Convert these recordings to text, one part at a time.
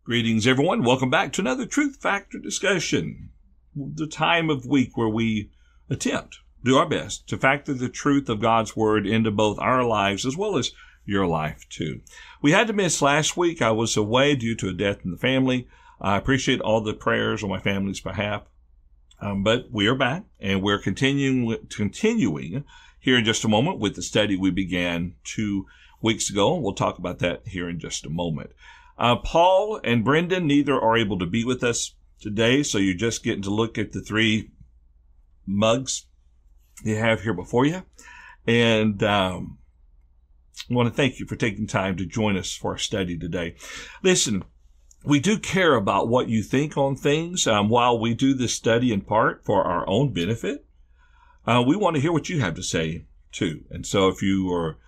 Greetings, everyone. Welcome back to another Truth Factor discussion. The time of week where we do our best to factor the truth of God's Word into both our lives as well as your life, too. We had to miss last week. I was away due to a death in the family. I appreciate all the prayers on my family's behalf. But we are back, and we're continuing here in just a moment with the study we began 2 weeks ago. We'll talk about that here in just a moment. Paul and Brendan, neither are able to be with us today, so you're just getting to look at the three mugs you have here before you. And I want to thank you for taking time to join us for our study today. Listen, we do care about what you think on things. While we do this study in part for our own benefit, we want to hear what you have to say, too. And so if you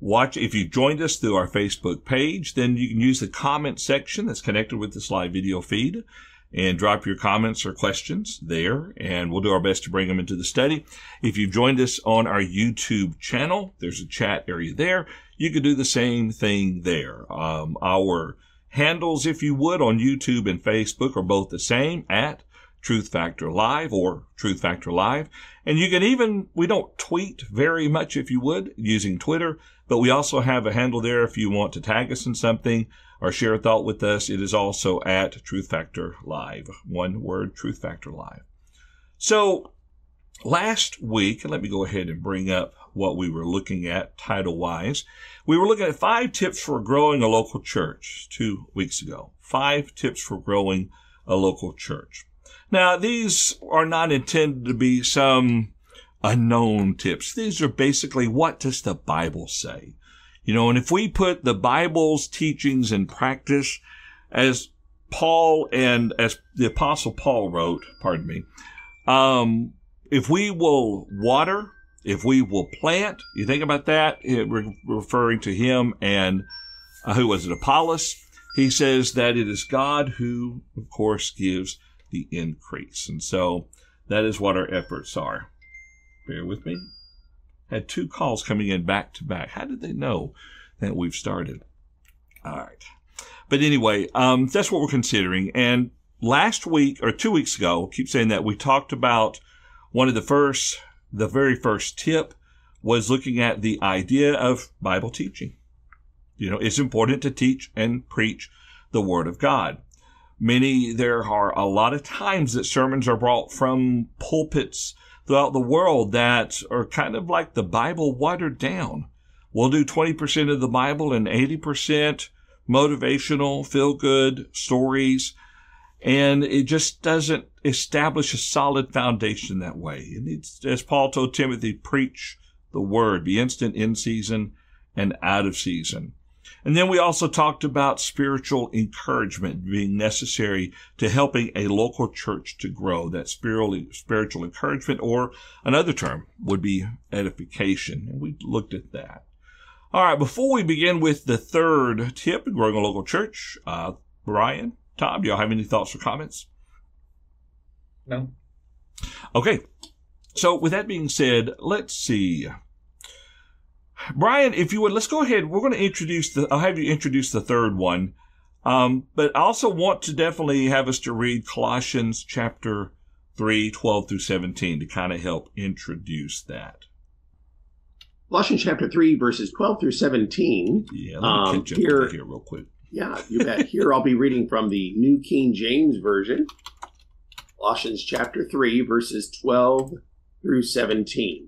joined us through our Facebook page, then you can use the comment section that's connected with this live video feed and drop your comments or questions there, and we'll do our best to bring them into the study. If you've joined us on our YouTube channel, there's a chat area there. You could do the same thing there. Our handles, if you would, on YouTube and Facebook are both the same, at Truth Factor Live or Truth Factor Live. And you can we don't tweet very much, if you would, using Twitter, but we also have a handle there if you want to tag us in something or share a thought with us. It is also at Truth Factor Live. One word, Truth Factor Live. So last week, and let me go ahead and bring up what we were looking at title-wise. We were looking at 5 tips for growing a local church 2 weeks ago. 5 tips for growing a local church. Now, these are not intended to be some unknown tips. These are basically, what does the Bible say? And if we put the Bible's teachings in practice, as Paul and as the Apostle Paul wrote, if we will water, if we will plant, you think about that, referring to him and Apollos. He says that it is God who, of course, gives the increase. And so that is what our efforts are. Bear with me. Had 2 calls coming in back to back. How did they know that we've started? All right. But anyway, that's what we're considering. And last week, or 2 weeks ago, I keep saying that, we talked about one of the very first tip was looking at the idea of Bible teaching. It's important to teach and preach the Word of God. There are a lot of times that sermons are brought from pulpits throughout the world that are kind of like the Bible watered down. We'll do 20% of the Bible and 80% motivational, feel-good stories, and it just doesn't establish a solid foundation that way. It needs, as Paul told Timothy, preach the Word, be instant in season and out of season. And then we also talked about spiritual encouragement being necessary to helping a local church to grow. That spiritual encouragement, or another term would be edification. And we looked at that. All right, before we begin with the third tip in growing a local church, Brian, Tom, do y'all have any thoughts or comments? No. Okay. So with that being said, let's see. Brian, if you would, let's go ahead. We're going to I'll have you introduce the third one. But I also want to definitely have us to read Colossians chapter 3, 12 through 17 to kind of help introduce that. Colossians chapter 3, verses 12 through 17. Yeah, let me catch up here real quick. Yeah, you bet. Here I'll be reading from the New King James Version. Colossians chapter 3, verses 12 through 17.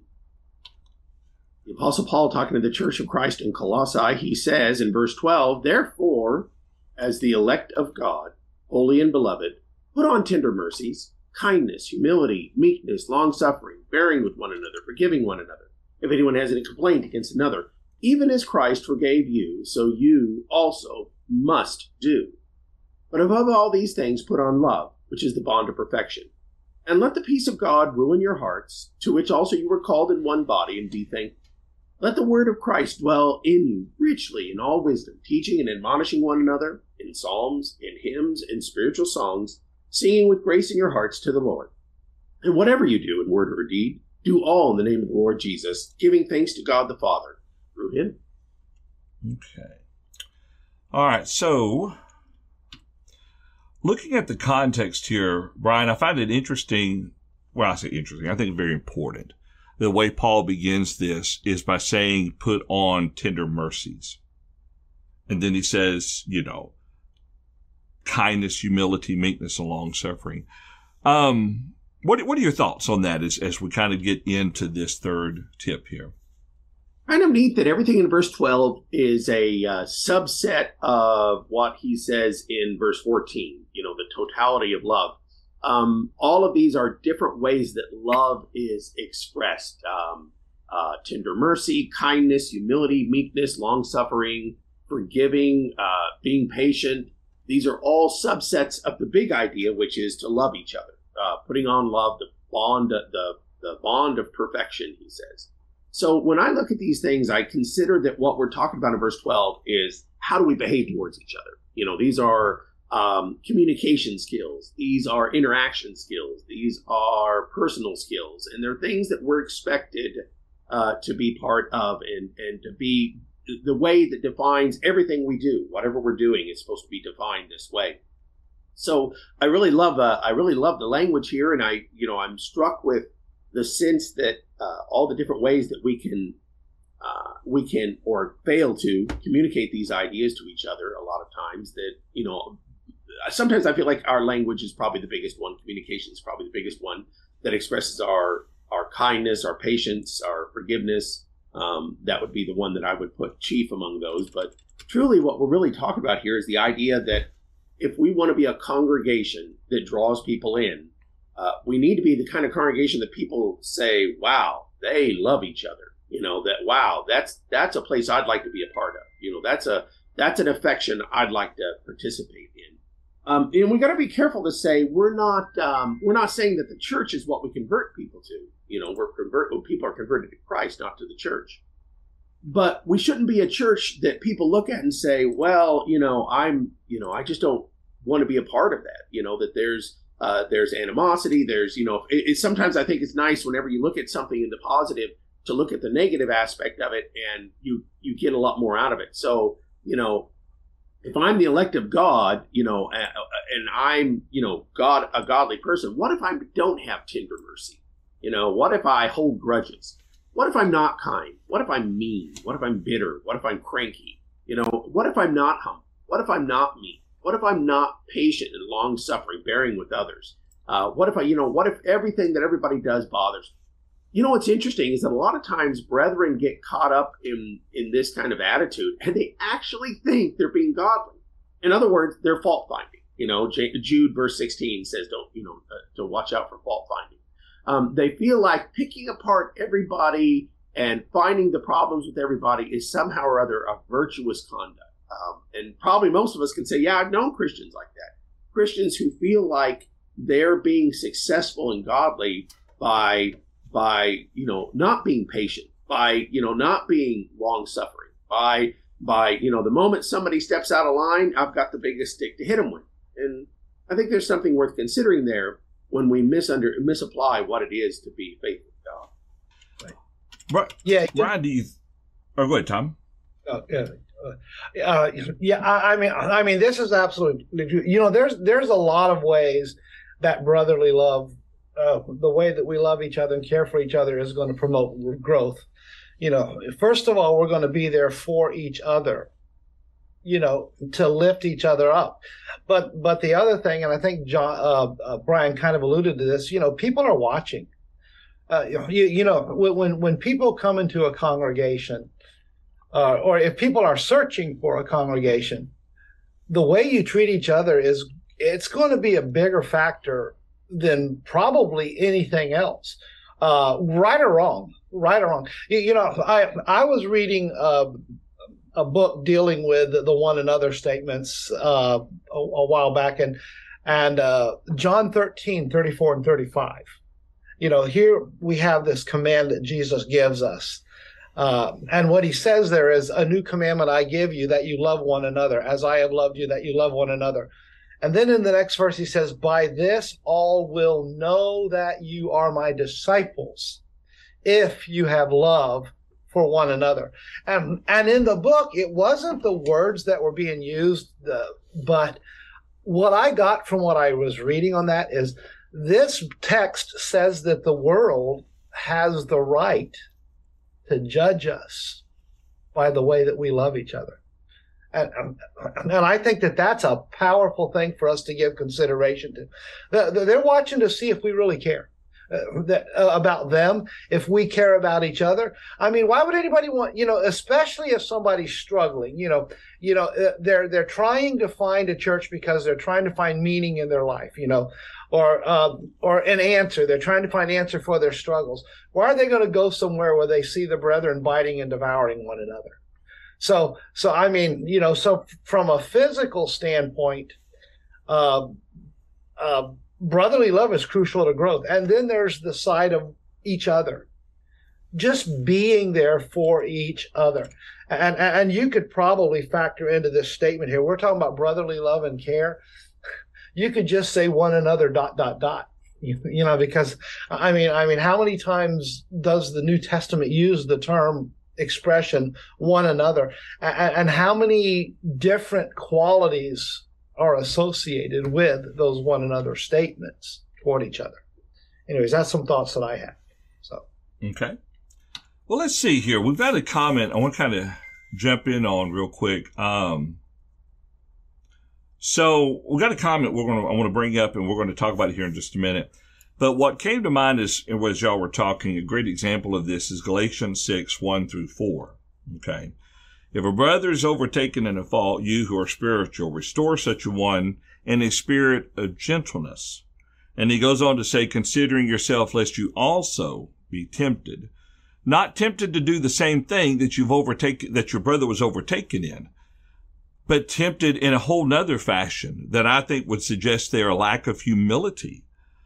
The Apostle Paul, talking to the Church of Christ in Colossae, he says in verse 12, "Therefore, as the elect of God, holy and beloved, put on tender mercies, kindness, humility, meekness, long-suffering, bearing with one another, forgiving one another. If anyone has any complaint against another, even as Christ forgave you, so you also must do. But above all these things, put on love, which is the bond of perfection. And let the peace of God rule in your hearts, to which also you were called in one body, and be thankful. Let the word of Christ dwell in you richly in all wisdom, teaching and admonishing one another in psalms, in hymns, and spiritual songs, singing with grace in your hearts to the Lord. And whatever you do in word or deed, do all in the name of the Lord Jesus, giving thanks to God the Father through him." Okay. All right, so Looking at the context here, Brian, I find it interesting. Well, I say interesting. I think it's very important. The way Paul begins this is by saying, put on tender mercies. And then he says, kindness, humility, meekness, and long suffering. What are your thoughts on that as we kind of get into this third tip here? Kind of neat that everything in verse 12 is a subset of what he says in verse 14, the totality of love. All of these are different ways that love is expressed. Tender mercy, kindness, humility, meekness, long-suffering, forgiving, being patient. These are all subsets of the big idea, which is to love each other. Putting on love, the bond of perfection, he says. So when I look at these things, I consider that what we're talking about in verse 12 is how do we behave towards each other? These are communication skills. These are interaction skills. These are personal skills. And they're things that we're expected to be part of and to be the way that defines everything we do. Whatever we're doing is supposed to be defined this way. So I really love the language here, and I'm struck with the sense that all the different ways that we can or fail to communicate these ideas to each other. A lot of times that sometimes I feel like our language is probably the biggest one. Communication is probably the biggest one that expresses our kindness, our patience, our forgiveness. That would be the one that I would put chief among those. But truly, what we're really talking about here is the idea that if we want to be a congregation that draws people in, we need to be the kind of congregation that people say, wow, they love each other. Wow, that's a place I'd like to be a part of. That's an affection I'd like to participate in. And we got to be careful to say we're not saying that the church is what we convert people to. People are converted to Christ, not to the church. But we shouldn't be a church that people look at and say, well, I just don't want to be a part of that. That there's animosity. There's, sometimes I think it's nice whenever you look at something in the positive to look at the negative aspect of it, and you get a lot more out of it. So, if I'm the elect of God, and I'm, a godly person, what if I don't have tender mercy? What if I hold grudges? What if I'm not kind? What if I'm mean? What if I'm bitter? What if I'm cranky? What if I'm not humble? What if I'm not meek? What if I'm not patient and long-suffering, bearing with others? What if everything that everybody does bothers me? What's interesting is that a lot of times brethren get caught up in this kind of attitude, and they actually think they're being godly. In other words, they're fault finding. Jude verse 16 says, to watch out for fault finding. They feel like picking apart everybody and finding the problems with everybody is somehow or other a virtuous conduct. And probably most of us can say, yeah, I've known Christians like that. Christians who feel like they're being successful and godly by not being patient, by, not being long-suffering, by the moment somebody steps out of line, I've got the biggest stick to hit them with. And I think there's something worth considering there when we misapply what it is to be faithful to God. Right. Yeah. Brian, go ahead, Tom. I mean, this is absolutely, there's a lot of ways that brotherly love, the way that we love each other and care for each other is going to promote growth. First of all, we're going to be there for each other, to lift each other up. But the other thing, and I think Brian kind of alluded to this, people are watching. When people come into a congregation, or if people are searching for a congregation, the way you treat each other it's going to be a bigger factor than probably anything else, right or wrong. I was reading a book dealing with the one another statements a while back, and John 13:34 and 35. Here we have this command that Jesus gives us. And what he says there is, a new commandment I give you, that you love one another, as I have loved you, that you love one another. And then in the next verse, he says, by this all will know that you are my disciples, if you have love for one another. And in the book, it wasn't the words that were being used, but what I got from what I was reading on that is this text says that the world has the right to judge us by the way that we love each other. And I think that that's a powerful thing for us to give consideration to. They're watching to see if we really care about them, if we care about each other. I mean, why would anybody want, especially if somebody's struggling, they're trying to find a church because they're trying to find meaning in their life, or an answer. They're trying to find answer for their struggles. Why are they going to go somewhere where they see the brethren biting and devouring one another? So I mean, so from a physical standpoint, brotherly love is crucial to growth. And then there's the side of each other, just being there for each other. And you could probably factor into this statement here. We're talking about brotherly love and care. You could just say one another ... because I mean, how many times does the New Testament use the term expression one another, and how many different qualities are associated with those one another statements toward each other? Anyways, that's some thoughts that I have. So okay, well, let's see here. We've got a comment I want to kind of jump in on real quick. So we got a comment I want to bring up, and we're going to talk about it here in just a minute. But what came to mind as y'all were talking, a great example of this is Galatians 6, 1-4. Okay. If a brother is overtaken in a fault, you who are spiritual, restore such a one in a spirit of gentleness. And he goes on to say, considering yourself, lest you also be tempted. Not tempted to do the same thing that that your brother was overtaken in, but tempted in a whole nother fashion that I think would suggest there a lack of humility,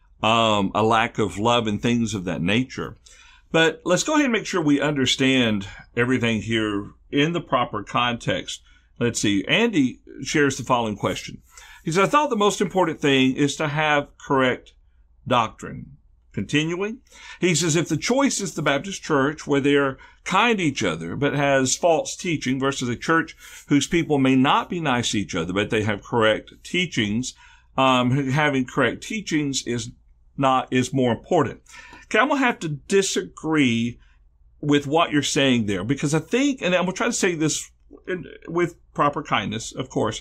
a lack of love and things of that nature. But let's go ahead and make sure we understand everything here in the proper context. Let's see. Andy shares the following question. He says, I thought the most important thing is to have correct doctrine. Continuing, he says, if the choice is the Baptist church where they're kind to each other but has false teaching versus a church whose people may not be nice to each other but they have correct teachings, having correct teachings is more important. Okay, I'm going to have to disagree with what you're saying there, because I think, and I'm going to try to say this with proper kindness, of course,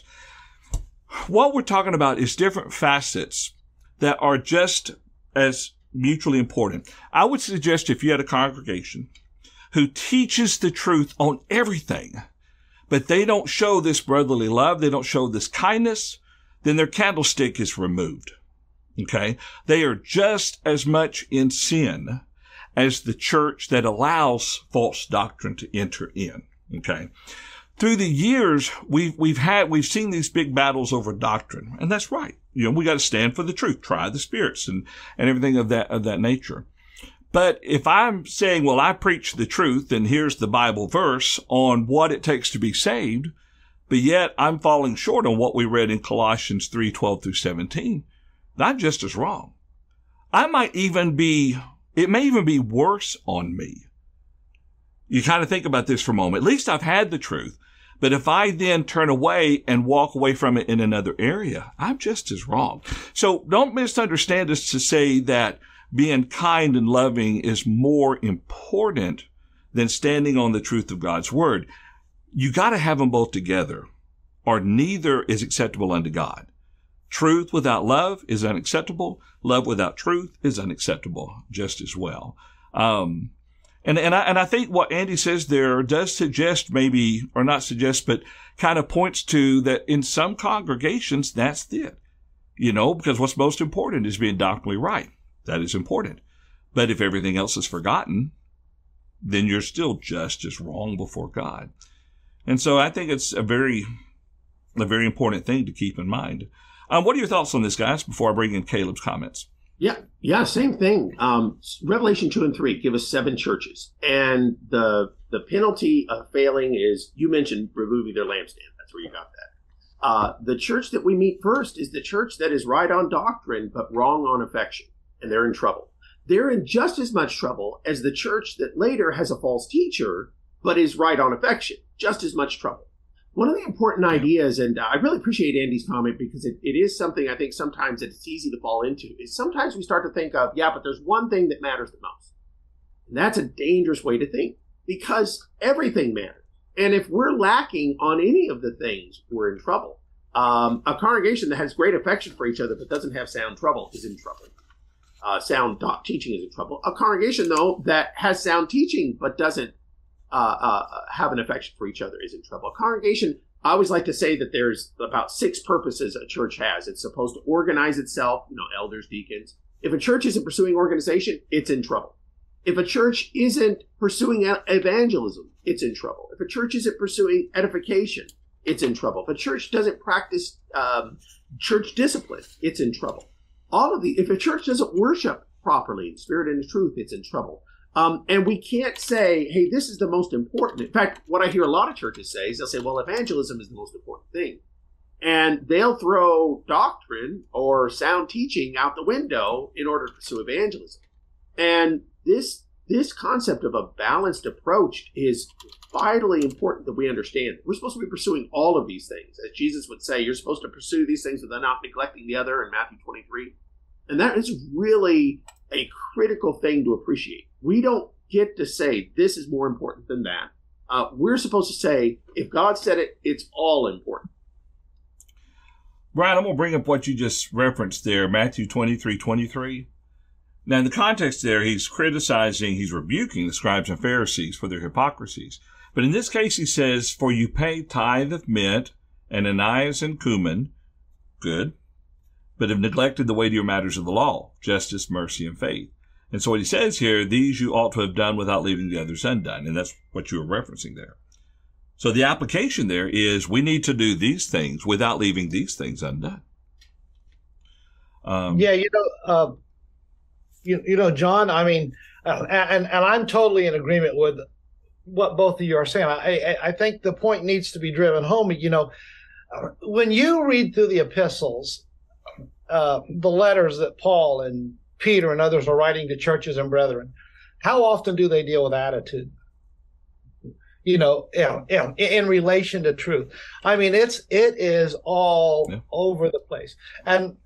what we're talking about is different facets that are just as mutually important. I would suggest if you had a congregation who teaches the truth on everything, but they don't show this brotherly love, they don't show this kindness, then their candlestick is removed. Okay? They are just as much in sin as the church that allows false doctrine to enter in. Okay? Through the years, we've seen these big battles over doctrine, and that's right. We got to stand for the truth, try the spirits, and everything of that nature. But if I'm saying, well, I preach the truth, and here's the Bible verse on what it takes to be saved, but yet I'm falling short on what we read in Colossians 3:12-17, that's just as wrong. It may even be worse on me. You kind of think about this for a moment. At least I've had the truth. But if I then turn away and walk away from it in another area, I'm just as wrong. So don't misunderstand us to say that being kind and loving is more important than standing on the truth of God's word. You got to have them both together, or neither is acceptable unto God. Truth without love is unacceptable. Love without truth is unacceptable just as well. And I think what Andy says there does suggest maybe, or not suggest, but kind of points to that in some congregations, that's it. Because what's most important is being doctrinally right. That is important. But if everything else is forgotten, then you're still just as wrong before God. And so I think it's a very important thing to keep in mind. What are your thoughts on this, guys, before I bring in Caleb's comments? Yeah, same thing. Revelation 2 and 3 give us 7 churches. And the penalty of failing is, you mentioned removing their lampstand. That's where you got that. The church that we meet first is the church that is right on doctrine, but wrong on affection. And they're in trouble. They're in just as much trouble as the church that later has a false teacher, but is right on affection. Just as much trouble. One of the important ideas, and I really appreciate Andy's comment because it is something I think sometimes it's easy to fall into, is sometimes we start to think of, yeah, but there's one thing that matters the most. And that's a dangerous way to think because everything matters. And if we're lacking on any of the things, we're in trouble. A congregation that has great affection for each other but doesn't have sound trouble is in trouble. Sound teaching is in trouble. A congregation, though, that has sound teaching but doesn't have an affection for each other is in trouble. A congregation, I always like to say that there's about 6 purposes a church has. It's supposed to organize itself, elders, deacons. If a church isn't pursuing organization, it's in trouble. If a church isn't pursuing evangelism, it's in trouble. If a church isn't pursuing edification, it's in trouble. If a church doesn't practice church discipline, it's in trouble. If a church doesn't worship properly in spirit and in truth, it's in trouble. And we can't say, hey, this is the most important. In fact, what I hear a lot of churches say is they'll say, well, evangelism is the most important thing. And they'll throw doctrine or sound teaching out the window in order to pursue evangelism. And this concept of a balanced approach is vitally important that we understand. We're supposed to be pursuing all of these things. As Jesus would say, you're supposed to pursue these things without not neglecting the other in Matthew 23. And that is really a critical thing to appreciate. We don't get to say this is more important than that. We're supposed to say, if God said it, it's all important. Brian, I'm going to bring up what you just referenced there, Matthew 23:23. Now, in the context there, he's rebuking the scribes and Pharisees for their hypocrisies. But in this case, he says, for you pay tithe of mint and anise and cumin, good, but have neglected the weightier matters of the law, justice, mercy, and faith. And so what he says here, these you ought to have done without leaving the others undone. And that's what you were referencing there. So the application there is we need to do these things without leaving these things undone. John, I mean, and I'm totally in agreement with what both of you are saying. I think the point needs to be driven home. When you read through the epistles, the letters that Paul and Peter and others are writing to churches and brethren, how often do they deal with attitude? In relation to truth. I mean, it is all over the place. And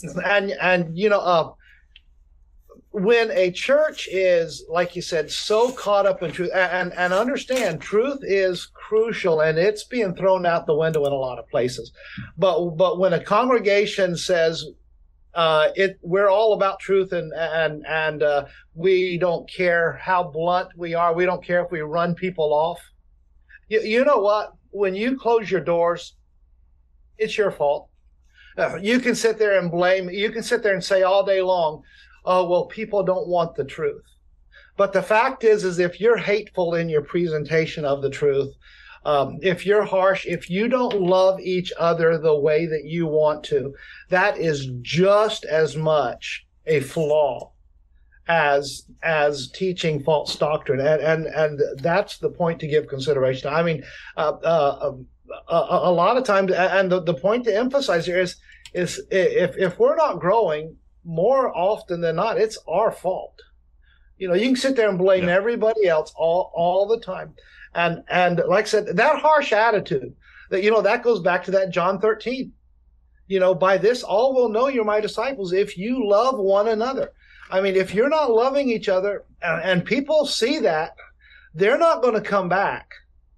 when a church is, like you said, so caught up in truth, and understand truth is crucial, and it's being thrown out the window in a lot of places. But when a congregation says we're all about truth, and we don't care how blunt we are, we don't care if we run people off. You know what? When you close your doors, it's your fault. You can sit there and blame. You can sit there and say all day long, oh, well, people don't want the truth. But the fact is if you're hateful in your presentation of the truth, if you're harsh, if you don't love each other the way that you want to, that is just as much a flaw as teaching false doctrine. And that's the point to give consideration. I mean, a lot of times, and the point to emphasize here is if we're not growing, more often than not, it's our fault. You can sit there and blame everybody else all the time. And like I said, that harsh attitude, that goes back to that John 13. By this all will know you're my disciples if you love one another. I mean, if you're not loving each other and people see that, they're not going to come back.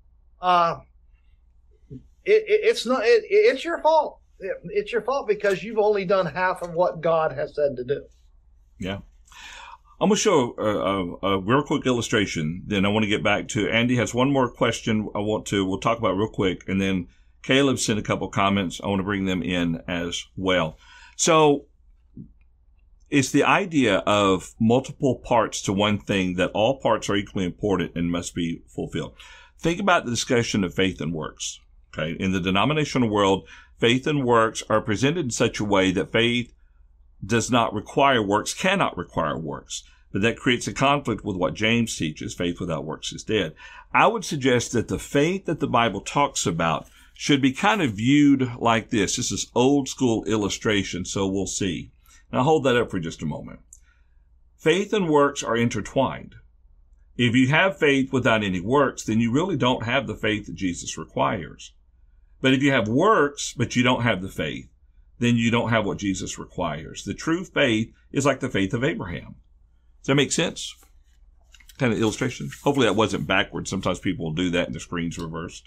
It's your fault. It's your fault because you've only done half of what God has said to do. Yeah. I'm going to show a real quick illustration. Then I want to get back to Andy has one more question we'll talk about real quick. And then Caleb sent a couple comments. I want to bring them in as well. So it's the idea of multiple parts to one thing, that all parts are equally important and must be fulfilled. Think about the discussion of faith and works. Okay. In the denominational world, faith and works are presented in such a way that faith does not require works, cannot require works. But that creates a conflict with what James teaches, faith without works is dead. I would suggest that the faith that the Bible talks about should be kind of viewed like this. This is old school illustration, so we'll see. Now hold that up for just a moment. Faith and works are intertwined. If you have faith without any works, then you really don't have the faith that Jesus requires. But if you have works, but you don't have the faith, then you don't have what Jesus requires. The true faith is like the faith of Abraham. Does that make sense? Kind of illustration. Hopefully that wasn't backwards. Sometimes people will do that and the screen's reversed.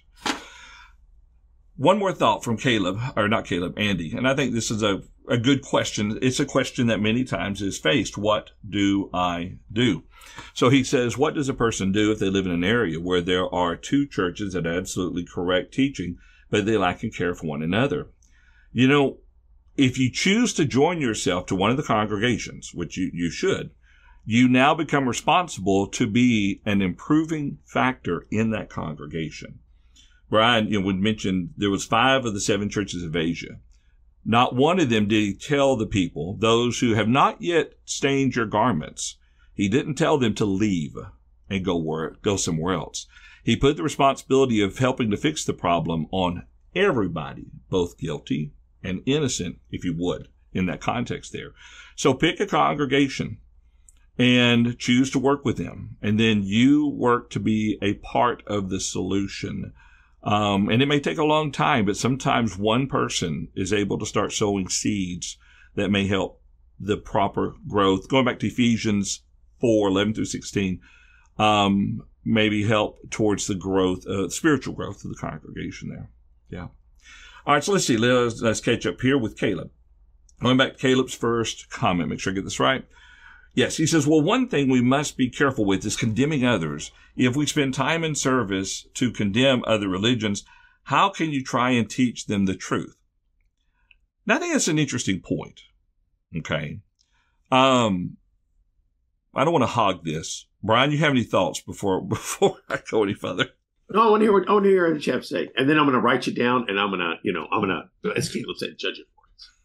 One more thought from Caleb, or not Caleb, Andy. And I think this is a good question. It's a question that many times is faced. What do I do? So he says, what does a person do if they live in an area where there are two churches that have absolutely correct teaching, but they lack in care for one another? You know, if you choose to join yourself to one of the congregations, which you should, you now become responsible to be an improving factor in that congregation. Brian, would mention there was 5 of the 7 churches of Asia. Not one of them did he tell the people, those who have not yet stained your garments, he didn't tell them to leave and go somewhere else. He put the responsibility of helping to fix the problem on everybody, both guilty and innocent, if you would, in that context there. So pick a congregation and choose to work with them. And then you work to be a part of the solution. And it may take a long time, but sometimes one person is able to start sowing seeds that may help the proper growth. Going back to Ephesians 4:11-16, maybe help towards the growth, spiritual growth of the congregation there. Yeah. All right, so let's see. Let's catch up here with Caleb. Going back to Caleb's first comment, make sure I get this right. Yes, he says, well, one thing we must be careful with is condemning others. If we spend time in service to condemn other religions, how can you try and teach them the truth? Now, I think that's an interesting point. Okay. I don't want to hog this. Brian, you have any thoughts before I go any further? No, I want to hear what you have to say. And then I'm going to write you down and I'm going to, as Caleb said, judge it.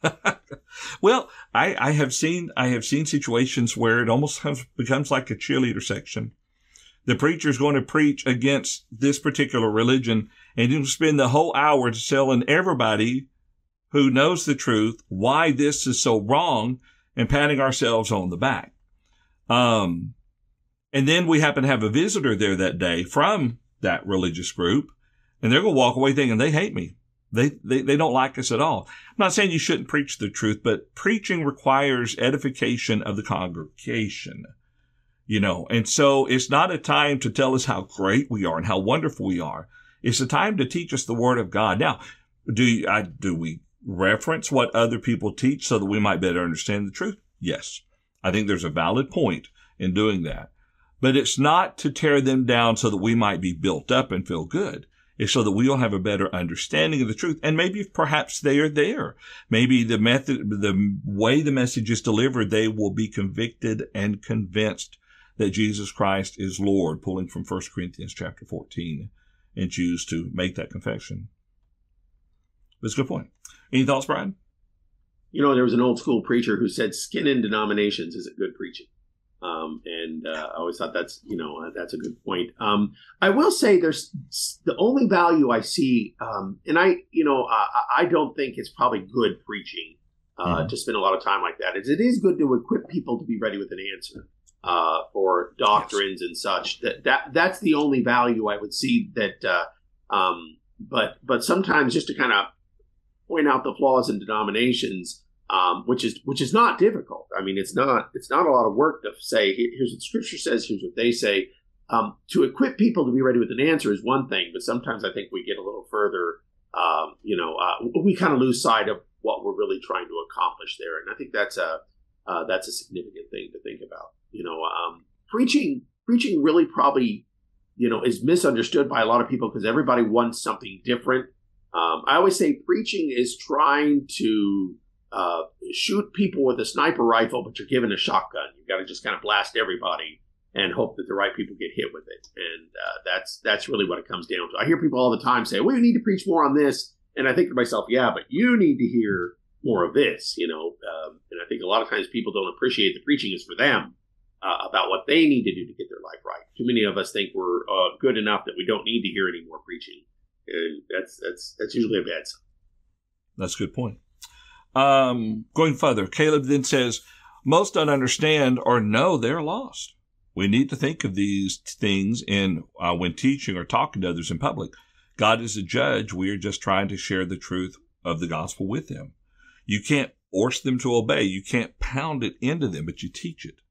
Well, I have seen situations where it almost becomes like a cheerleader section. The preacher's going to preach against this particular religion, and you spend the whole hour telling everybody who knows the truth why this is so wrong and patting ourselves on the back. And then we happen to have a visitor there that day from that religious group, and they're going to walk away thinking they hate me. They don't like us at all. I'm not saying you shouldn't preach the truth, but preaching requires edification of the congregation, and so it's not a time to tell us how great we are and how wonderful we are. It's a time to teach us the word of God. Now, do we reference what other people teach so that we might better understand the truth? Yes. I think there's a valid point in doing that, but it's not to tear them down so that we might be built up and feel good. Is so that we'll have a better understanding of the truth. And maybe perhaps they are there. Maybe the way the message is delivered, they will be convicted and convinced that Jesus Christ is Lord, pulling from 1 Corinthians chapter 14, and choose to make that confession. That's a good point. Any thoughts, Brian? There was an old school preacher who said skin in denominations isn't good preaching. I always thought that's a good point. I will say there's the only value I see, and I don't think it's probably good preaching to spend a lot of time like that. It is good to equip people to be ready with an answer for doctrines and such. That's the only value I would see. But sometimes just to kind of point out the flaws in denominations. Which is not difficult. I mean, it's not a lot of work to say, here's what Scripture says, here's what they say. To equip people to be ready with an answer is one thing, but sometimes I think we get a little further, we kind of lose sight of what we're really trying to accomplish there. And I think that's a significant thing to think about. Preaching really probably, is misunderstood by a lot of people because everybody wants something different. I always say preaching is trying to shoot people with a sniper rifle, but you're given a shotgun. You've got to just kind of blast everybody and hope that the right people get hit with it. And that's really what it comes down to. I hear people all the time say, we need to preach more on this. And I think to myself, yeah, but you need to hear more of this, and I think a lot of times people don't appreciate the preaching is for them about what they need to do to get their life right. Too many of us think we're good enough that we don't need to hear any more preaching. And that's usually a bad sign. That's a good point. Going further, Caleb then says, most don't understand or know they're lost. We need to think of these things when teaching or talking to others in public. God is a judge. We are just trying to share the truth of the gospel with them. You can't force them to obey. You can't pound it into them, but you teach it,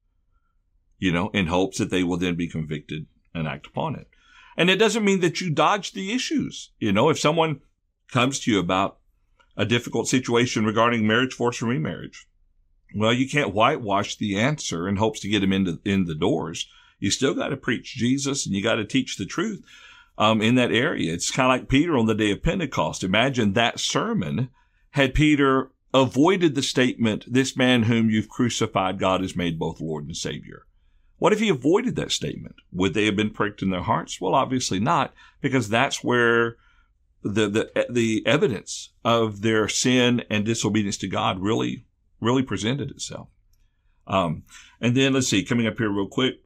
in hopes that they will then be convicted and act upon it. And it doesn't mean that you dodge the issues. If someone comes to you about a difficult situation regarding marriage, forced remarriage, well, you can't whitewash the answer in hopes to get them in the doors. You still got to preach Jesus, and you got to teach the truth in that area. It's kind of like Peter on the day of Pentecost. Imagine that sermon had Peter avoided the statement, "This man whom you've crucified, God has made both Lord and Savior." What if he avoided that statement? Would they have been pricked in their hearts? Well, obviously not, because that's where the evidence of their sin and disobedience to God really presented itself. And then let's see, coming up here real quick.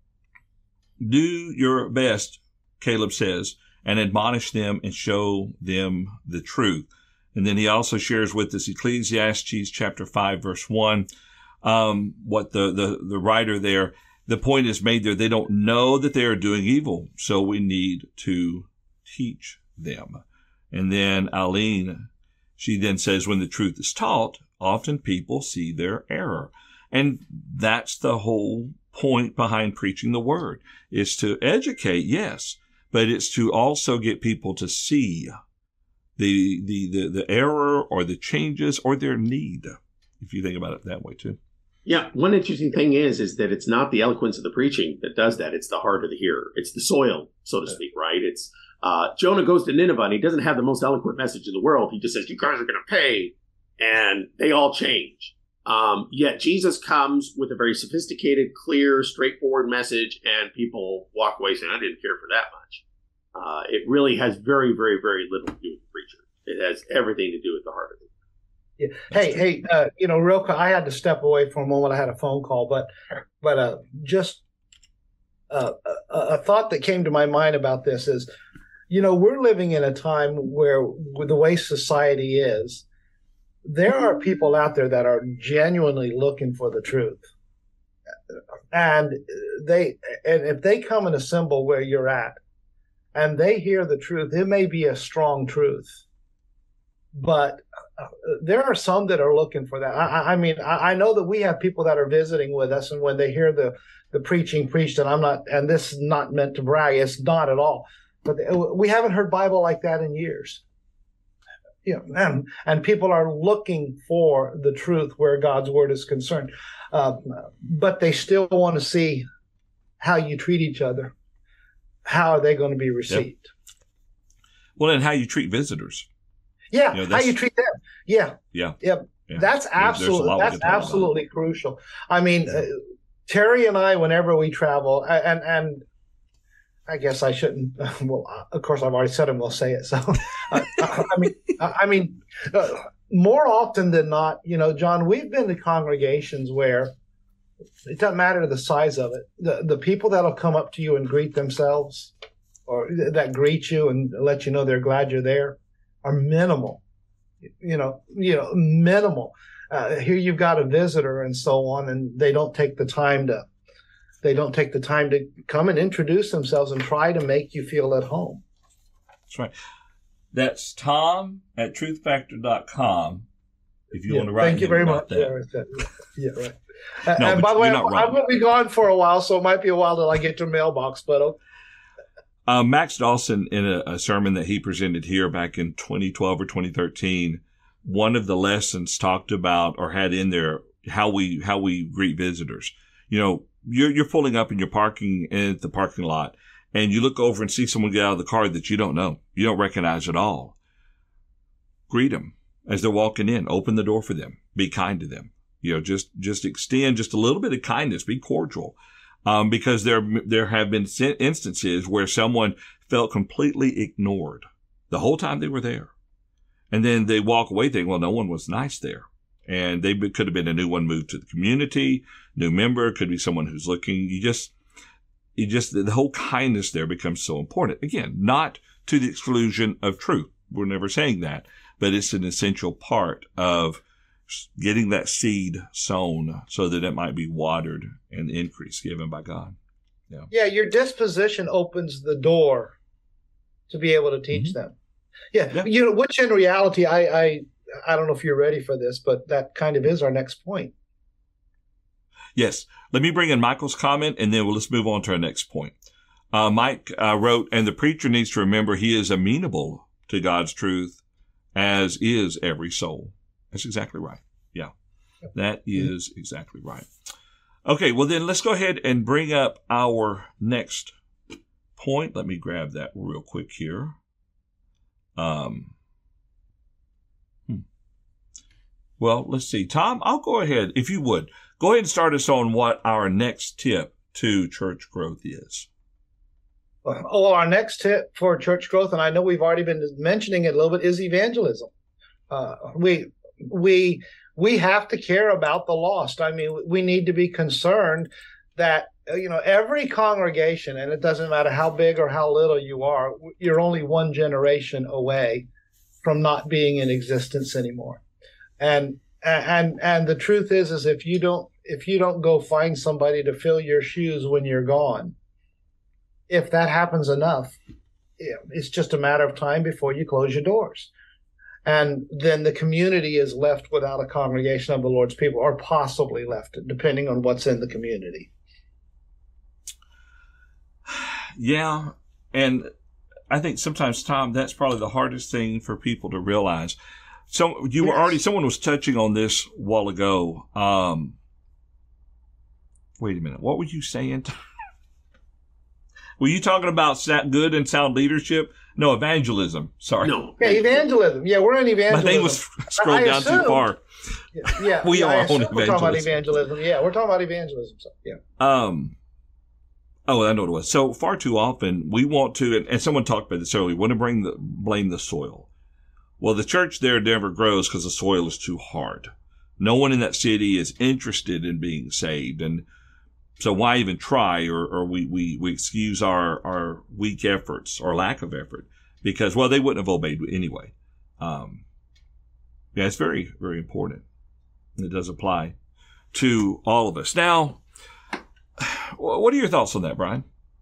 Do your best, Caleb says, and admonish them and show them the truth. And then he also shares with us Ecclesiastes chapter 5, verse 1, what the writer there, the point is made there, they don't know that they are doing evil, so we need to teach them. And then Aline, she then says, when the truth is taught, often people see their error. And that's the whole point behind preaching the word, is to educate, yes, but it's to also get people to see the error or the changes or their need, if you think about it that way too. Yeah, one interesting thing is that it's not the eloquence of the preaching that does that. It's the heart of the hearer. It's the soil, so to speak, right? It's Jonah goes to Nineveh, and he doesn't have the most eloquent message in the world. He just says, "You guys are going to pay," and they all change. Yet Jesus comes with a very sophisticated, clear, straightforward message, and people walk away saying, "I didn't care for that much." It really has very, very, very little to do with the preacher. It has everything to do with the heart of it. Yeah. Hey, real quick, I had to step away for a moment. I had a phone call, but just a thought that came to my mind about this is, we're living in a time where, with the way society is, there are people out there that are genuinely looking for the truth, and if they come and assemble where you're at, and they hear the truth, it may be a strong truth, but there are some that are looking for that. I know that we have people that are visiting with us, and when they hear the preaching preached, and this is not meant to brag, it's not at all, but we haven't heard Bible like that in years. And people are looking for the truth where God's word is concerned, but they still want to see how you treat each other. How are they going to be received? Yep. Well, and how you treat visitors. Yeah, how you treat them. Yeah. That's There's absolutely crucial. I mean, Terry and I, whenever we travel, and I guess I shouldn't. Well, of course, I've already said it. We'll say it. So, more often than not, John, we've been to congregations where it doesn't matter the size of it. The people that'll come up to you and greet themselves, or that greet you and let you know they're glad you're there, are minimal. Minimal. Here you've got a visitor and so on, and they don't take the time to come and introduce themselves and try to make you feel at home. That's right. That's Tom at truthfactor.com. If you want to write. Thank you very much. That. Yeah, right. No, and by the way, I'm wrong. going to be gone for a while, so it might be a while till I get to mailbox. But Max Dawson, in a sermon that he presented here back in 2012 or 2013, one of the lessons talked about or had in there how we greet visitors. You're pulling up and you're parking in the parking lot, and you look over and see someone get out of the car that you don't know, you don't recognize at all. Greet them as they're walking in. Open the door for them. Be kind to them. Just extend just a little bit of kindness. Be cordial, because there have been instances where someone felt completely ignored the whole time they were there, and then they walk away thinking, well, no one was nice there. And they could have been a new one moved to the community, new member, could be someone who's looking. The whole kindness there becomes so important. Again, not to the exclusion of truth. We're never saying that, but it's an essential part of getting that seed sown so that it might be watered and increase given by God. Yeah, your disposition opens the door to be able to teach Mm-hmm. them. Yeah, which in reality, I don't know if you're ready for this, but that kind of is our next point. Yes. Let me bring in Michael's comment, and then let's move on to our next point. Mike wrote, and the preacher needs to remember he is amenable to God's truth, as is every soul. That's exactly right. Yeah, that is exactly right. Okay, well then let's go ahead and bring up our next point. Let me grab that real quick here. Well, let's see. Tom, I'll go ahead, if you would. Go ahead and start us on what our next tip to church growth is. Well, our next tip for church growth, and I know we've already been mentioning it a little bit, is evangelism. We have to care about the lost. I mean, we need to be concerned that, every congregation, and it doesn't matter how big or how little you are, you're only one generation away from not being in existence anymore. And the truth is if you don't go find somebody to fill your shoes when you're gone, if that happens enough, it's just a matter of time before you close your doors. And then the community is left without a congregation of the Lord's people, or possibly left, depending on what's in the community. Yeah, and I think sometimes, Tom, that's probably the hardest thing for people to realize. So someone was touching on this a while ago. Wait a minute. What were you saying? Were you talking about good and sound leadership? No, evangelism. Sorry. No. Yeah, evangelism. Yeah, we're in evangelism. My thing was scrolled down too far. Yeah, we are on We're talking about evangelism. evangelism. Yeah, we're talking about evangelism. So, yeah. Oh, I know what it was. So far too often we want to, and someone talked about this earlier, we want to blame the soil. Well, the church there never grows because the soil is too hard. No one in that city is interested in being saved. And so why even try? Or we excuse our weak efforts or lack of effort because, well, they wouldn't have obeyed anyway. Yeah, it's very, very important. It does apply to all of us. Now, what are your thoughts on that, Brian?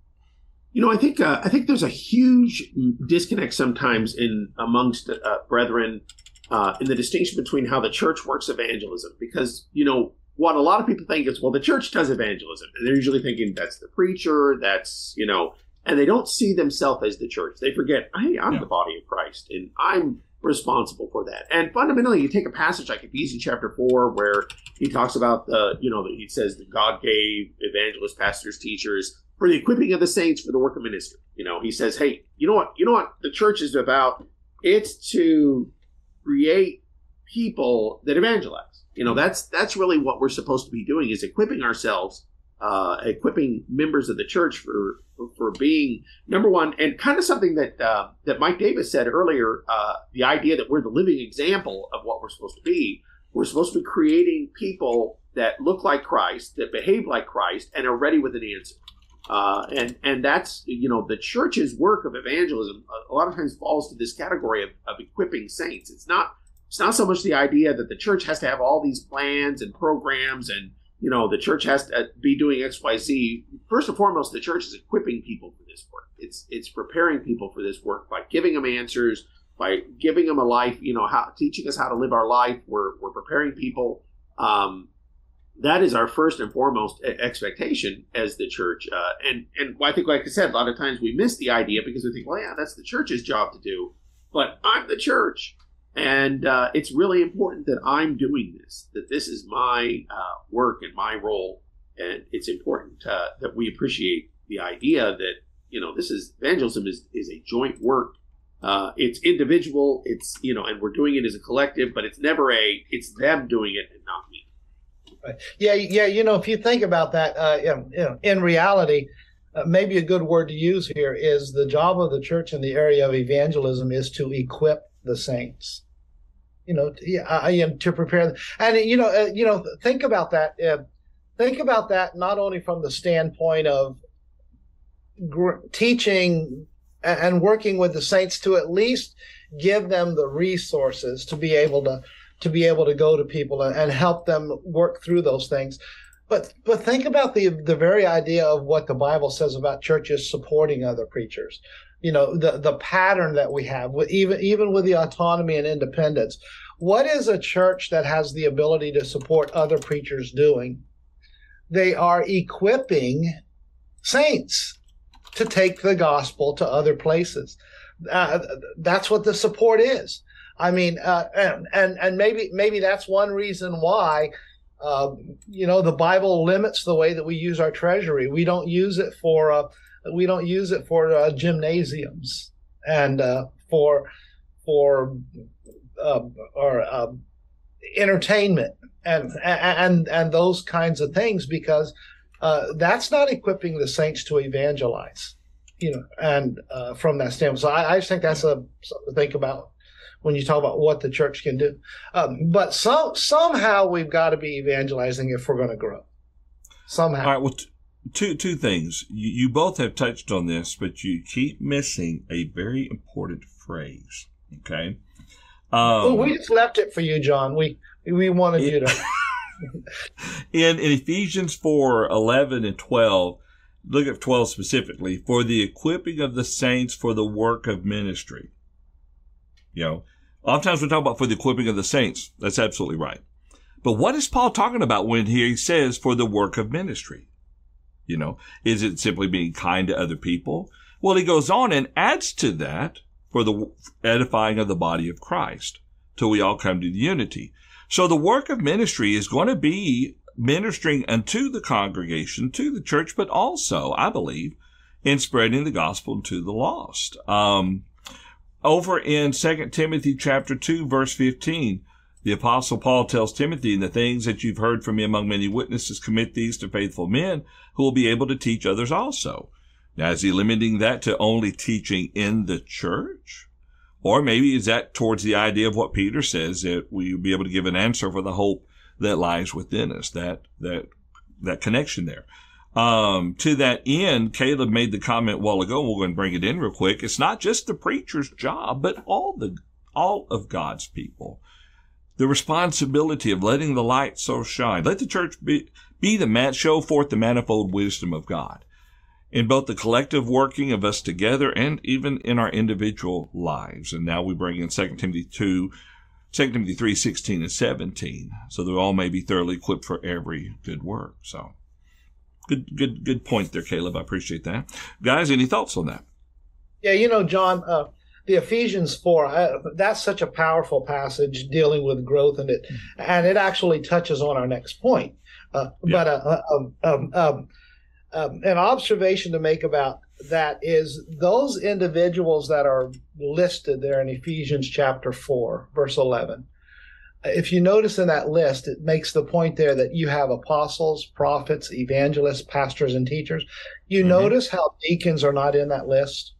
I think there's a huge disconnect sometimes amongst brethren in the distinction between how the church works evangelism. Because, what a lot of people think is, well, the church does evangelism. And they're usually thinking that's the preacher, and they don't see themselves as the church. They forget, hey, I'm the body of Christ, and I'm responsible for that. And fundamentally, you take a passage like Ephesians chapter 4, where he talks about he says that God gave evangelists, pastors, teachers for the equipping of the saints for the work of ministry. He says, hey, you know what the church is about? It's to create people that evangelize. That's really what we're supposed to be doing, is equipping ourselves, equipping members of the church for being, number one, and kind of something that Mike Davis said earlier, the idea that we're the living example of what we're supposed to be. We're supposed to be creating people that look like Christ, that behave like Christ, and are ready with an answer. And that's, the church's work of evangelism a lot of times falls to this category of equipping saints. It's not so much the idea that the church has to have all these plans and programs and, the church has to be doing X, Y, Z. First and foremost, the church is equipping people for this work. It's preparing people for this work by giving them answers, by giving them a life, teaching us how to live our life. We're preparing people. That is our first and foremost expectation as the church. And I think, like I said, a lot of times we miss the idea because we think, well, yeah, that's the church's job to do. But I'm the church. And it's really important that I'm doing this, that this is my work and my role. And it's important that we appreciate the idea that, this is evangelism is a joint work. It's individual. It's, and we're doing it as a collective, but it's never it's them doing it and not me. Right. Yeah. If you think about that, in reality, maybe a good word to use here is the job of the church in the area of evangelism is to equip the saints. To prepare them. And think about that. Think about that not only from the standpoint of teaching and working with the saints to at least give them the resources to be able to go to people and help them work through those things. But think about the very idea of what the Bible says about churches supporting other preachers. The pattern that we have, even with the autonomy and independence. What is a church that has the ability to support other preachers doing? They are equipping saints to take the gospel to other places. That's what the support is. I mean, and maybe that's one reason why. The Bible limits the way that we use our treasury. We don't use it for gymnasiums and for entertainment and those kinds of things, because that's not equipping the saints to evangelize. And from that standpoint, so I just think that's something to think about when you talk about what the church can do. But somehow we've got to be evangelizing if we're going to grow. Somehow. All right. Well, two things. You both have touched on this, but you keep missing a very important phrase. Okay. We just left it for you, John. We wanted you to. In Ephesians 4:11 and 12, look at 12 specifically, for the equipping of the saints for the work of ministry. Oftentimes we talk about for the equipping of the saints. That's absolutely right. But what is Paul talking about when he says for the work of ministry? Is it simply being kind to other people? Well, he goes on and adds to that for the edifying of the body of Christ till we all come to the unity. So the work of ministry is going to be ministering unto the congregation, to the church, but also, I believe, in spreading the gospel to the lost. Over in 2 Timothy chapter 2, verse 15, the Apostle Paul tells Timothy, "And the things that you've heard from me among many witnesses, commit these to faithful men who will be able to teach others also." Now, is he limiting that to only teaching in the church? Or maybe is that towards the idea of what Peter says, that we will be able to give an answer for the hope that lies within us, that connection there. To that end, Caleb made the comment a while ago, and we're going to bring it in real quick. It's not just the preacher's job, but all of God's people. The responsibility of letting the light so shine. Let the church be show forth the manifold wisdom of God in both the collective working of us together and even in our individual lives. And now we bring in 2 Timothy 3:16 and 17, so that we all may be thoroughly equipped for every good work. So. Good point there, Caleb. I appreciate that. Guys, any thoughts on that? Yeah, John, the Ephesians 4, that's such a powerful passage dealing with growth, and it actually touches on our next point. But an observation to make about that is those individuals that are listed there in Ephesians chapter 4, verse 11. If you notice in that list, it makes the point there that you have apostles, prophets, evangelists, pastors, and teachers. Notice how deacons are not in that list?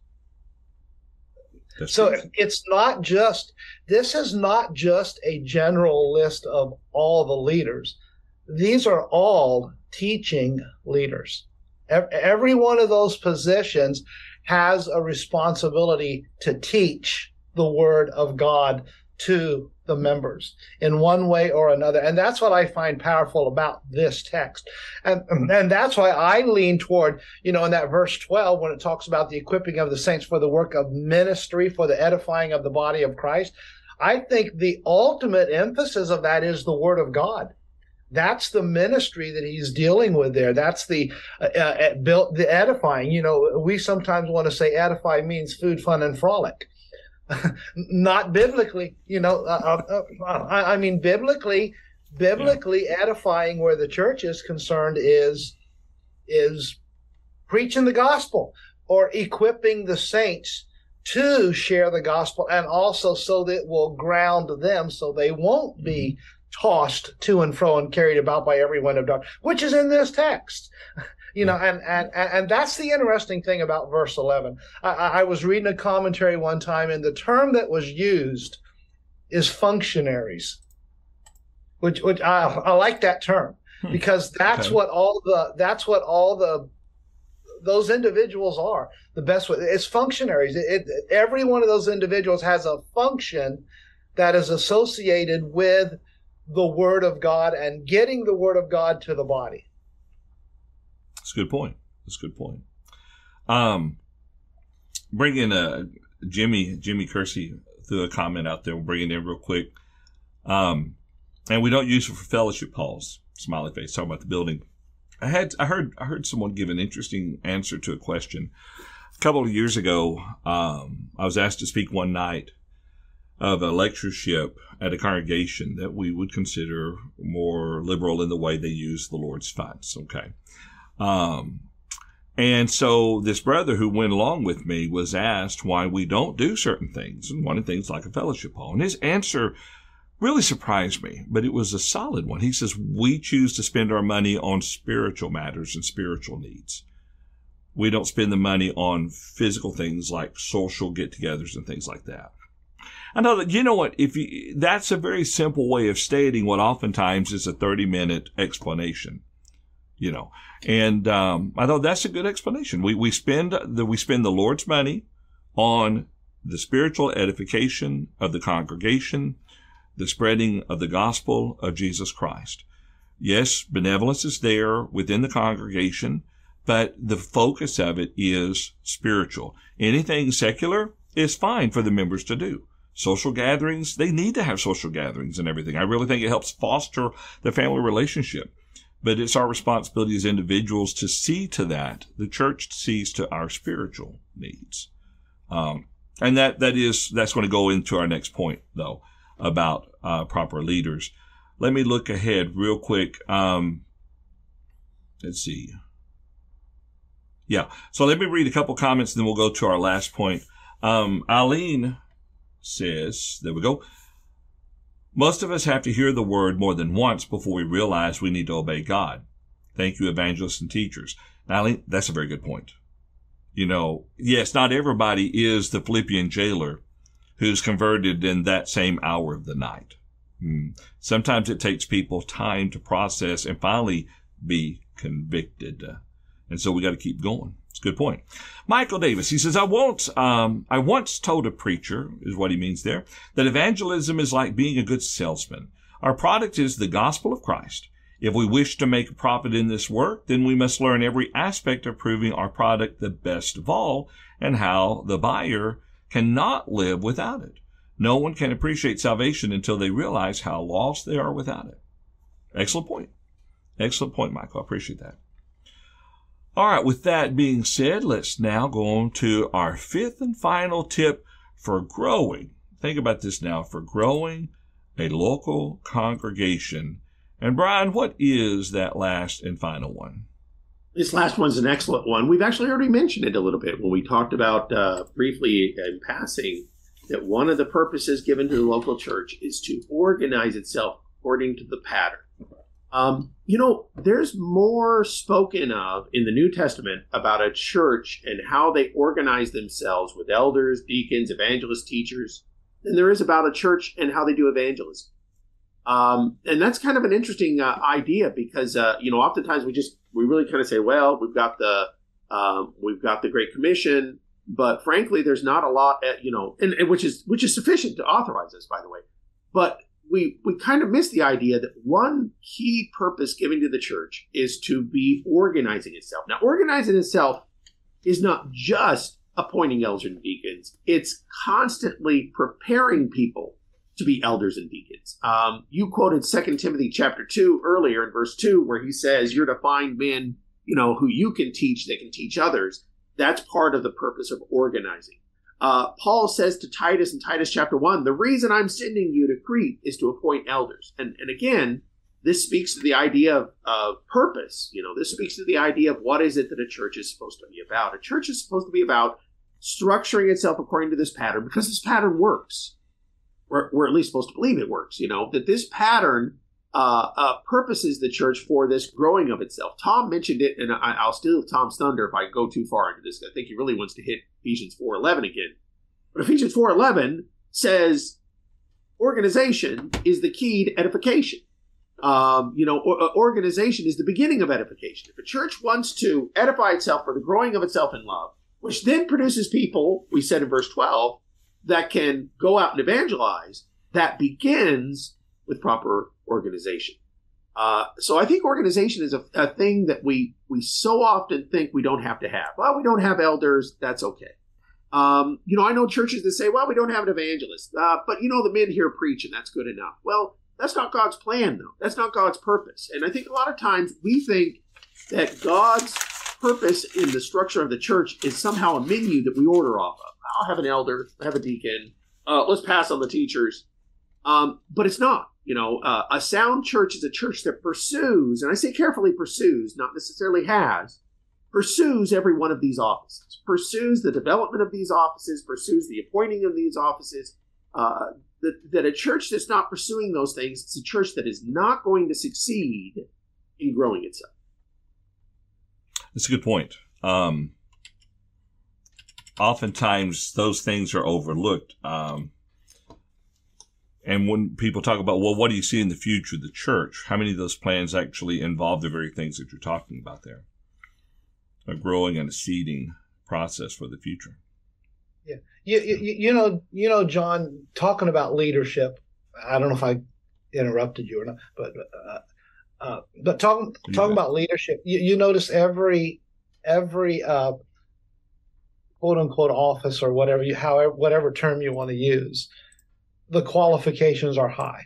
So it's not just, this is not just a general list of all the leaders. These are all teaching leaders. Every one of those positions has a responsibility to teach the word of God to the members in one way or another. And that's what I find powerful about this text. And that's why I lean toward, in that verse 12, when it talks about the equipping of the saints for the work of ministry, for the edifying of the body of Christ. I think the ultimate emphasis of that is the word of God. That's the ministry that he's dealing with there. That's the edifying. We sometimes want to say edify means food, fun, and frolic. Not biblically, I mean, biblically edifying where the church is concerned is preaching the gospel or equipping the saints to share the gospel, and also so that it will ground them so they won't be tossed to and fro and carried about by every wind of doctrine, which is in this text. And that's the interesting thing about verse 11. I was reading a commentary one time, and the term that was used is functionaries, which I like that term, because that's what those individuals are. The best way, it's functionaries. Every one of those individuals has a function that is associated with the word of God and getting the word of God to the body. That's a good point. That's a good point. Bring in Jimmy Kersey threw a comment out there. We'll bring it in real quick. And we don't use it for fellowship halls. Smiley face, talking about the building. I heard someone give an interesting answer to a question. A couple of years ago, I was asked to speak one night of a lectureship at a congregation that we would consider more liberal in the way they use the Lord's funds. Okay. And so this brother who went along with me was asked why we don't do certain things, and one of the things like a fellowship hall. And his answer really surprised me, but it was a solid one. He says, we choose to spend our money on spiritual matters and spiritual needs. We don't spend the money on physical things like social get-togethers and things like that. I know that, you know what, that's a very simple way of stating what oftentimes is a 30-minute explanation, you know. And I thought that's a good explanation. We spend the Lord's money on the spiritual edification of the congregation, the spreading of the gospel of Jesus Christ. Yes, benevolence is there within the congregation, but the focus of it is spiritual. Anything secular is fine for the members to do. Social gatherings, they need to have social gatherings and everything. I really think it helps foster the family relationship. But it's our responsibility as individuals to see to that. The church sees to our spiritual needs. And that's going to go into our next point, though, about proper leaders. Let me look ahead real quick. Let's see. Yeah. So let me read a couple comments, and then we'll go to our last point. Eileen says, there we go. Most of us have to hear the word more than once before we realize we need to obey God. Thank you, evangelists and teachers. Now, that's a very good point. You know, yes, not everybody is the Philippian jailer who's converted in that same hour of the night. Sometimes it takes people time to process and finally be convicted. And so we got to keep going. It's a good point. Michael Davis, he says, I once told a preacher, is what he means there, that evangelism is like being a good salesman. Our product is the gospel of Christ. If we wish to make a profit in this work, then we must learn every aspect of proving our product the best of all and how the buyer cannot live without it. No one can appreciate salvation until they realize how lost they are without it. Excellent point. Excellent point, Michael. I appreciate that. All right, with that being said, let's now go on to our fifth and final tip for growing. Think about this now, for growing a local congregation. And Brian, what is that last and final one? This last one's an excellent one. We've actually already mentioned it a little bit when we talked about briefly in passing that one of the purposes given to the local church is to organize itself according to the pattern. You know, there's more spoken of in the New Testament about a church and how they organize themselves with elders, deacons, evangelists, teachers, than there is about a church and how they do evangelism. And that's kind of an interesting idea because, you know, oftentimes we really kind of say, well, we've got the Great Commission, but frankly, there's not a lot, you know, and which is sufficient to authorize this, by the way. But we kind of miss the idea that one key purpose given to the church is to be organizing itself. Now, organizing itself is not just appointing elders and deacons. It's constantly preparing people to be elders and deacons. You quoted 2 Timothy chapter 2 earlier in verse 2, where he says you're to find men, you know, who you can teach, that can teach others. That's part of the purpose of organizing. Paul says to Titus in Titus chapter 1, the reason I'm sending you to Crete is to appoint elders. And again, this speaks to the idea of purpose. You know, this speaks to the idea of what is it that a church is supposed to be about. A church is supposed to be about structuring itself according to this pattern because this pattern works. We're at least supposed to believe it works, you know, that this pattern purposes the church for this growing of itself. Tom mentioned it, and I'll steal Tom's thunder if I go too far into this. I think he really wants to hit Ephesians 4:11 again. But Ephesians 4:11 says organization is the key to edification. You know, organization is the beginning of edification. If a church wants to edify itself for the growing of itself in love, which then produces people, we said in verse 12, that can go out and evangelize, that begins with proper organization. So I think organization is a thing that we so often think we don't have to have. Well, we don't have elders. That's okay. I know churches that say, well, we don't have an evangelist. But, the men here preach, and that's good enough. Well, that's not God's plan, though. That's not God's purpose. And I think a lot of times we think that God's purpose in the structure of the church is somehow a menu that we order off of. I'll have an elder, I'll have a deacon, let's pass on the teachers. But it's not. A sound church is a church that pursues, and I say carefully pursues, not necessarily has, pursues every one of these offices, pursues the development of these offices, pursues the appointing of these offices. That a church that's not pursuing those things is a church that is not going to succeed in growing itself. That's a good point. Oftentimes those things are overlooked. And when people talk about, well, what do you see in the future of the church? How many of those plans actually involve the very things that you're talking about there? A growing and a seeding process for the future. Yeah. John, talking about leadership, I don't know if I interrupted you or not, but talking about leadership, you notice every quote unquote office or whatever term you want to use, the qualifications are high.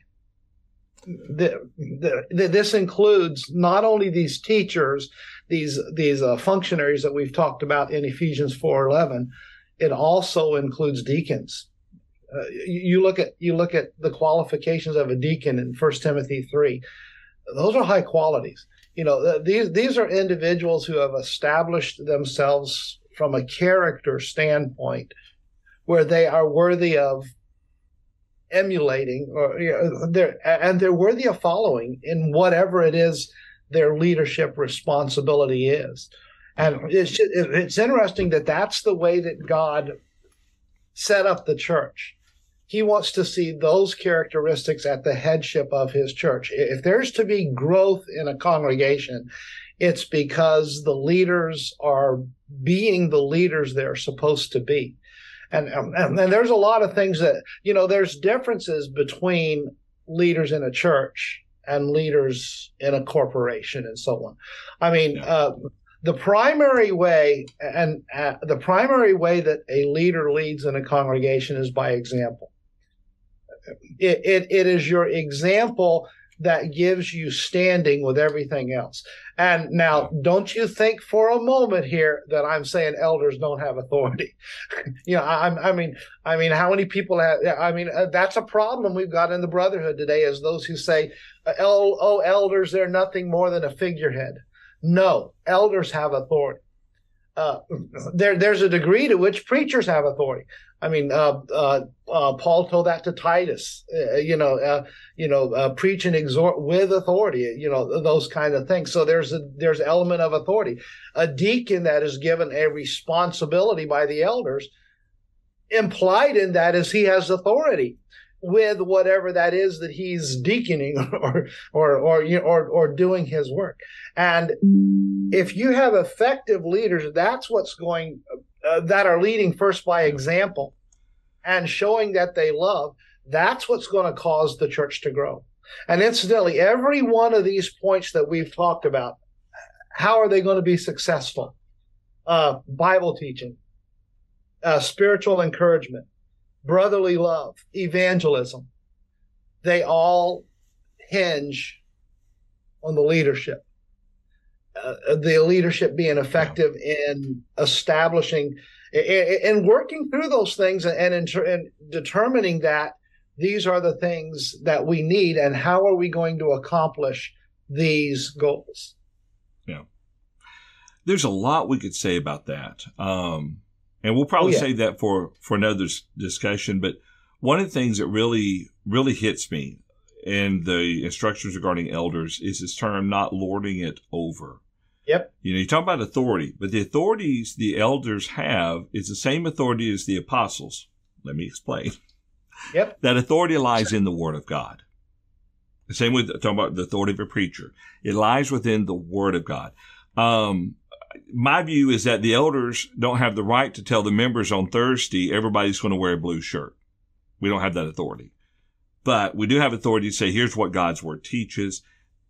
This includes not only these teachers, these functionaries that we've talked about in Ephesians 4:11. It also includes deacons. You look at the qualifications of a deacon in 1 Timothy 3. Those are high qualities. These are individuals who have established themselves from a character standpoint where they are worthy of emulating, they're worthy of following in whatever it is their leadership responsibility is. And it's interesting that that's the way that God set up the church. He wants to see those characteristics at the headship of his church. If there's to be growth in a congregation, it's because the leaders are being the leaders they're supposed to be. And there's a lot of things that, there's differences between leaders in a church and leaders in a corporation and so on. I mean, the primary way that a leader leads in a congregation is by example. It is your example that gives you standing with everything else. And now, don't you think for a moment here that I'm saying elders don't have authority. I mean, how many people have? That's a problem we've got in the brotherhood today, is those who say, elders, they're nothing more than a figurehead. No, elders have authority. There's a degree to which preachers have authority. I mean, Paul told that to Titus. Preach and exhort with authority. Those kind of things. So there's element of authority. A deacon that is given a responsibility by the elders, implied in that is he has authority with whatever that is that he's deaconing or doing his work. And if you have effective leaders, that's what's going that are leading first by example and showing that they love. That's what's going to cause the church to grow. And incidentally, every one of these points that we've talked about, how are they going to be successful? Bible teaching, spiritual encouragement, brotherly love, evangelism. They all hinge on the leadership. The leadership being effective in establishing and working through those things and in determining that these are the things that we need and how are we going to accomplish these goals. Yeah. There's a lot we could say about that. And we'll probably save that for another discussion. But one of the things that really, really hits me in the instructions regarding elders is this term, not lording it over. Yep. You talk about authority, but the authorities the elders have is the same authority as the apostles. Let me explain. Yep. That authority lies in the Word of God. The same with talking about the authority of a preacher. It lies within the Word of God. My view is that the elders don't have the right to tell the members on Thursday everybody's going to wear a blue shirt. We don't have that authority. But we do have authority to say, here's what God's Word teaches.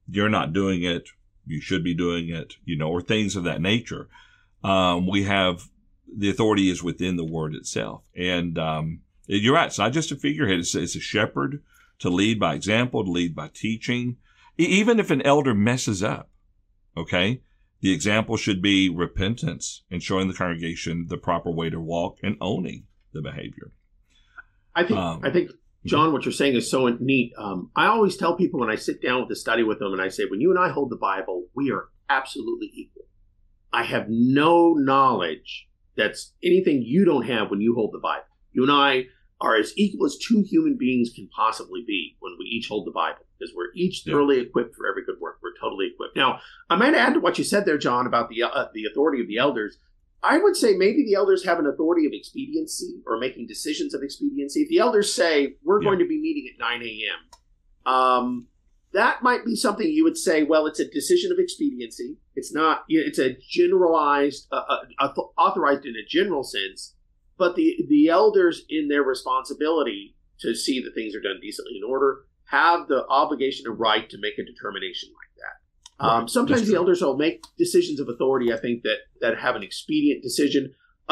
you're not doing it, you should be doing it, or things of that nature. We have the authority is within the word itself. And you're right. It's not just a figurehead. It's a shepherd to lead by example, to lead by teaching. Even if an elder messes up, okay, the example should be repentance and showing the congregation the proper way to walk and owning the behavior. I think, John, what you're saying is so neat. I always tell people when I sit down with the study with them and I say, when you and I hold the Bible, we are absolutely equal. I have no knowledge that's anything you don't have when you hold the Bible. You and I are as equal as two human beings can possibly be when we each hold the Bible, because we're each thoroughly equipped for every good work. We're totally equipped. Now, I might add to what you said there, John, about the authority of the elders. I would say maybe the elders have an authority of expediency or making decisions of expediency. If the elders say, we're going to be meeting at 9 a.m., that might be something you would say, well, it's a decision of expediency. It's not, it's a generalized, authorized in a general sense, but the elders in their responsibility to see that things are done decently in order have the obligation and right to make a determination like that. Right. Sometimes the elders will make decisions of authority, I think, that have an expedient decision.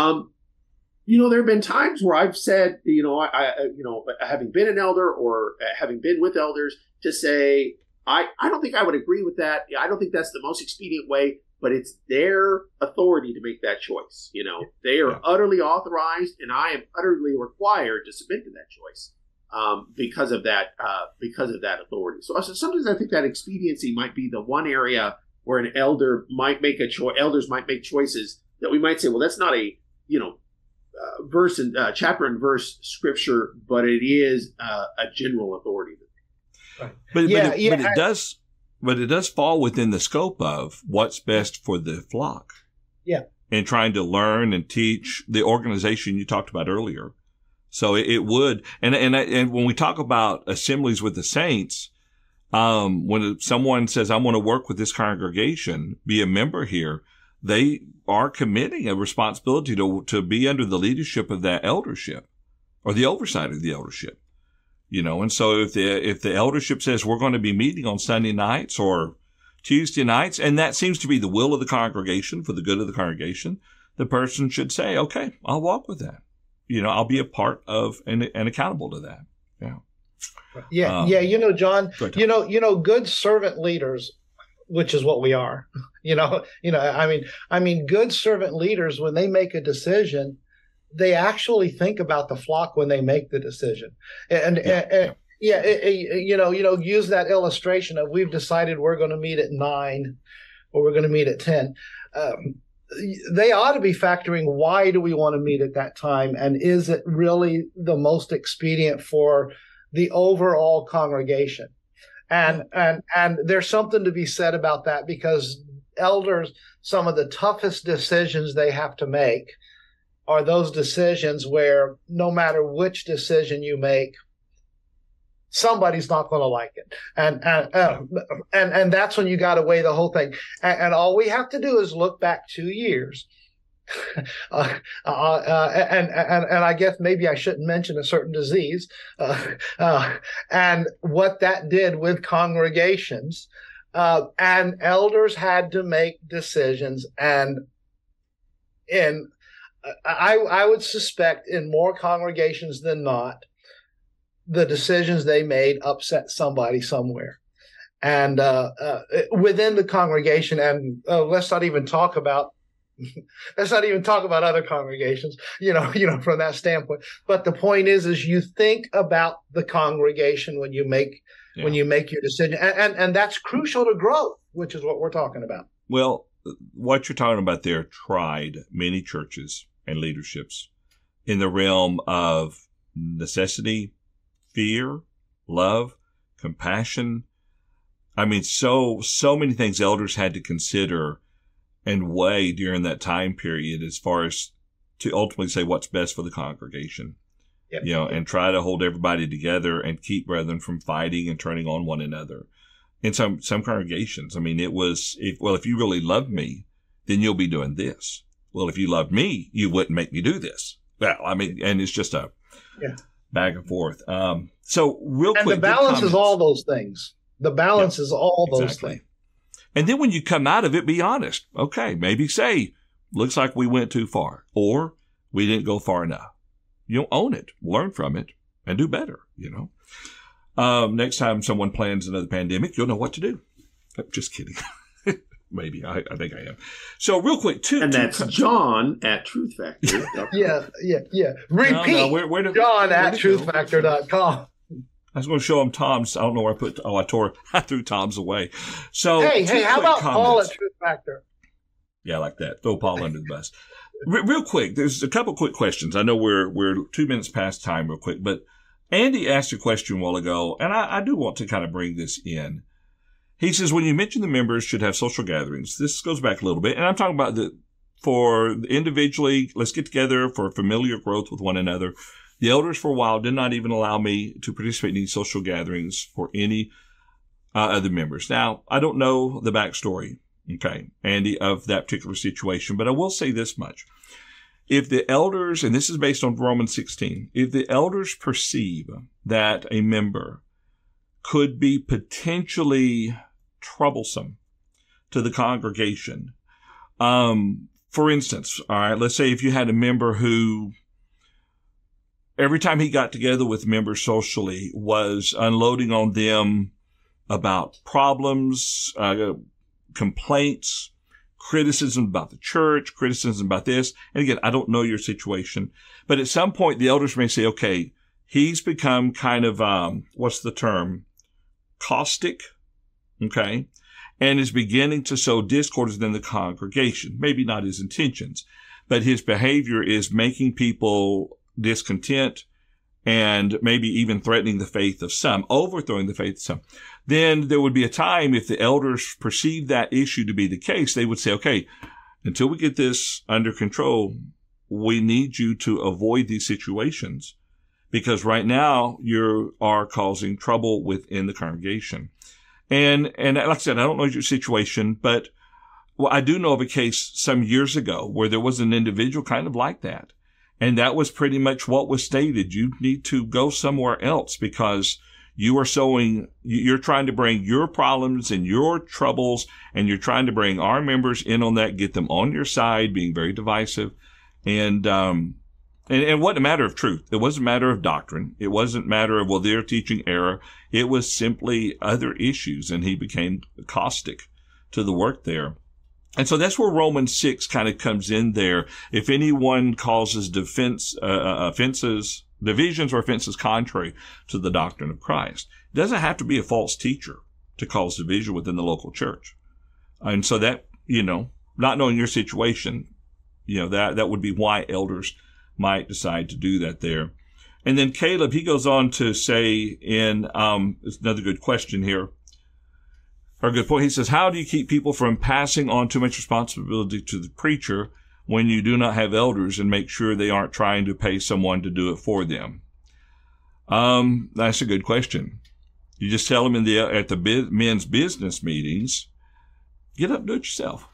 There have been times where I've said, having been an elder or having been with elders, to say, I don't think I would agree with that. I don't think that's the most expedient way, but it's their authority to make that choice. They are utterly authorized, and I am utterly required to submit to that choice because of that authority. So sometimes I think that expediency might be the one area where an elder might make a choice. Elders might make choices that we might say, well, that's not a verse and chapter and verse scripture, but it is a general authority. Right. But it does fall within the scope of what's best for the flock. Yeah. And trying to learn and teach the organization you talked about earlier. So it would, and when we talk about assemblies with the saints, when someone says, I want to work with this congregation, be a member here, they are committing a responsibility to be under the leadership of that eldership or the oversight of the eldership. And so if the eldership says we're going to be meeting on Sunday nights or Tuesday nights, and that seems to be the will of the congregation for the good of the congregation, the person should say, okay, I'll walk with that. I'll be a part of and accountable to that. Yeah. John, good servant leaders, which is what we are, I mean, good servant leaders, when they make a decision, they actually think about the flock when they make the decision. Use that illustration of we've decided we're going to meet at 9 or we're going to meet at 10. They ought to be factoring, why do we want to meet at that time? And is it really the most expedient for the overall congregation? And there's something to be said about that, because elders, some of the toughest decisions they have to make are those decisions where no matter which decision you make, somebody's not going to like it. And that's when you got to weigh the whole thing. And all we have to do is look back 2 years. And I guess maybe I shouldn't mention a certain disease, and what that did with congregations, and elders had to make decisions, and I would suspect in more congregations than not, the decisions they made upset somebody somewhere, and within the congregation. And let's not even talk about other congregations, from that standpoint. But the point is you think about the congregation when you make your decision, and that's crucial to growth, which is what we're talking about. Well, what you're talking about there tried many churches and leaderships in the realm of necessity, fear, love, compassion. I mean, so many things elders had to consider and weigh during that time period as far as to ultimately say what's best for the congregation. Yep. And try to hold everybody together and keep brethren from fighting and turning on one another. In some congregations, I mean, it was, if you really love me, then you'll be doing this. Well, if you loved me, you wouldn't make me do this. Well, I mean, and it's just a back and forth. So real quick. And the balance is all those things. The balance is all those Exactly. things. And then when you come out of it, be honest. Okay, maybe say, looks like we went too far, or we didn't go far enough. You know, own it, learn from it, and do better, you know. Next time someone plans another pandemic, you'll know what to do. Just kidding. Maybe. I think I am. So real quick, and that's John at Truth Factor. Yeah. Repeat, John at truthfactor.com. I was going to show him Tom's. I don't know where I put. I threw Tom's away. So hey, how about Paul at Truth Factor? Yeah, I like that. Throw Paul under the bus. Real quick, there's a couple quick questions. I know we're 2 minutes past time real quick, but Andy asked a question a while ago, and I do want to kind of bring this in. He says, when you mention the members should have social gatherings, this goes back a little bit, and I'm talking about for individually, let's get together for familiar growth with one another. The elders for a while did not even allow me to participate in any social gatherings for any other members. Now, I don't know the backstory, okay, Andy, of that particular situation, but I will say this much. If the elders, and this is based on Romans 16, if the elders perceive that a member could be potentially troublesome to the congregation, for instance, all right, let's say if you had a member who every time he got together with members socially was unloading on them about problems, complaints, criticism about the church, criticism about this. And again, I don't know your situation, but at some point the elders may say, okay, he's become kind of, what's the term? Caustic. Okay. And is beginning to sow discord within the congregation. Maybe not his intentions, but his behavior is making people discontent and maybe even threatening the faith of some, overthrowing the faith of some. Then there would be a time if the elders perceive that issue to be the case, they would say, okay, until we get this under control, we need you to avoid these situations because right now you are causing trouble within the congregation. And like I said, I don't know your situation, but I do know of a case some years ago where there was an individual kind of like that. And that was pretty much what was stated. You need to go somewhere else because you're trying to bring your problems and your troubles, and you're trying to bring our members in on that, get them on your side, being very divisive. And it wasn't a matter of truth. It wasn't a matter of doctrine. It wasn't a matter of, well, they're teaching error. It was simply other issues, and he became caustic to the work there. And so that's where Romans 6 kind of comes in there. If anyone causes divisions or offenses contrary to the doctrine of Christ, it doesn't have to be a false teacher to cause division within the local church. And so that, not knowing your situation, that would be why elders might decide to do that there. And then Caleb, he goes on to say it's another good question here. Or a good point. He says, how do you keep people from passing on too much responsibility to the preacher when you do not have elders and make sure they aren't trying to pay someone to do it for them? That's a good question. You just tell them at the men's business meetings, get up and do it yourself.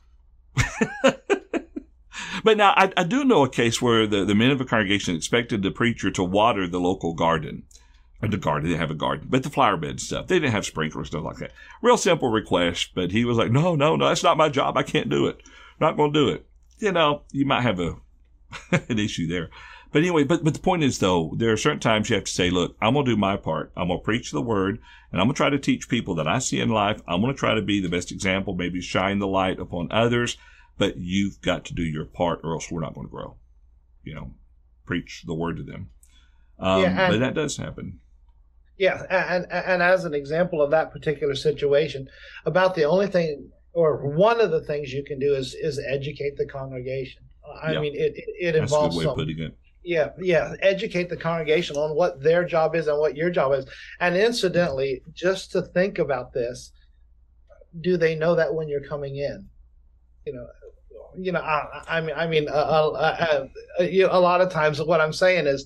But now I do know a case where the men of a congregation expected the preacher to water the local garden. The garden, they didn't have a garden, but the flower bed stuff. They didn't have sprinklers, stuff like that. Real simple request, but he was like, no, that's not my job. I can't do it. Not going to do it. You might have an issue there. But anyway, but the point is, though, there are certain times you have to say, look, I'm going to do my part. I'm going to preach the word, and I'm going to try to teach people that I see in life. I'm going to try to be the best example, maybe shine the light upon others, but you've got to do your part or else we're not going to grow. Preach the word to them. But that does happen. Yeah, and as an example of that particular situation, about the only thing or one of the things you can do is educate the congregation. I mean, it involves that's a good way of putting it. Yeah, educate the congregation on what their job is and what your job is. And incidentally, just to think about this, do they know that when you're coming in? I mean, a lot of times what I'm saying is,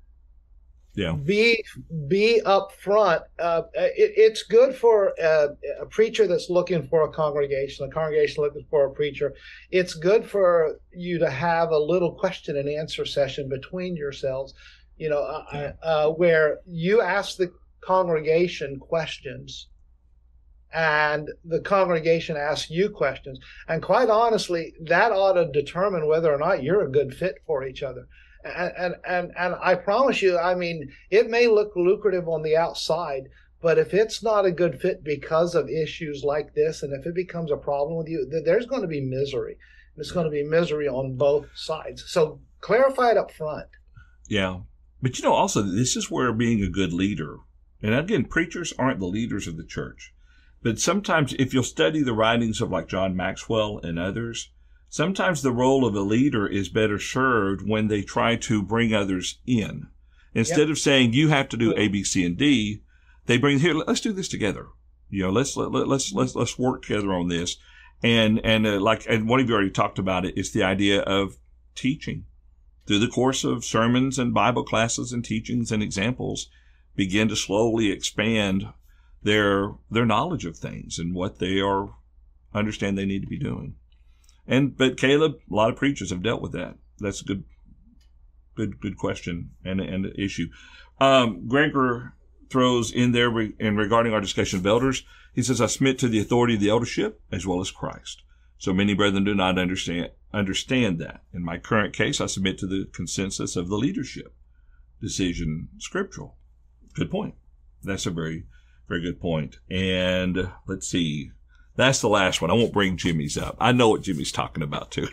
be upfront. It's good for a preacher that's looking for a congregation looking for a preacher. It's good for you to have a little question and answer session between yourselves, where you ask the congregation questions and the congregation asks you questions. And quite honestly, that ought to determine whether or not you're a good fit for each other. And I promise you, I mean, it may look lucrative on the outside, but if it's not a good fit because of issues like this, and if it becomes a problem with you, there's going to be misery. It's going to be misery on both sides. So clarify it up front. Yeah. But also, this is where being a good leader, and again, preachers aren't the leaders of the church. But sometimes if you'll study the writings of like John Maxwell and others, sometimes the role of a leader is better served when they try to bring others in. Instead of saying, you have to do A, B, C, and D, they bring, here, let's do this together. Let's work together on this. And one of you already talked about it, is the idea of teaching. Through the course of sermons and Bible classes and teachings and examples, begin to slowly expand their knowledge of things and what they understand they need to be doing. But Caleb, a lot of preachers have dealt with that. That's a good question and issue. Gregor throws in there regarding our discussion of elders. He says, I submit to the authority of the eldership as well as Christ. So many brethren do not understand that. In my current case, I submit to the consensus of the leadership decision scriptural. Good point. That's a very, very good point. And let's see. That's the last one. I won't bring Jimmy's up. I know what Jimmy's talking about too.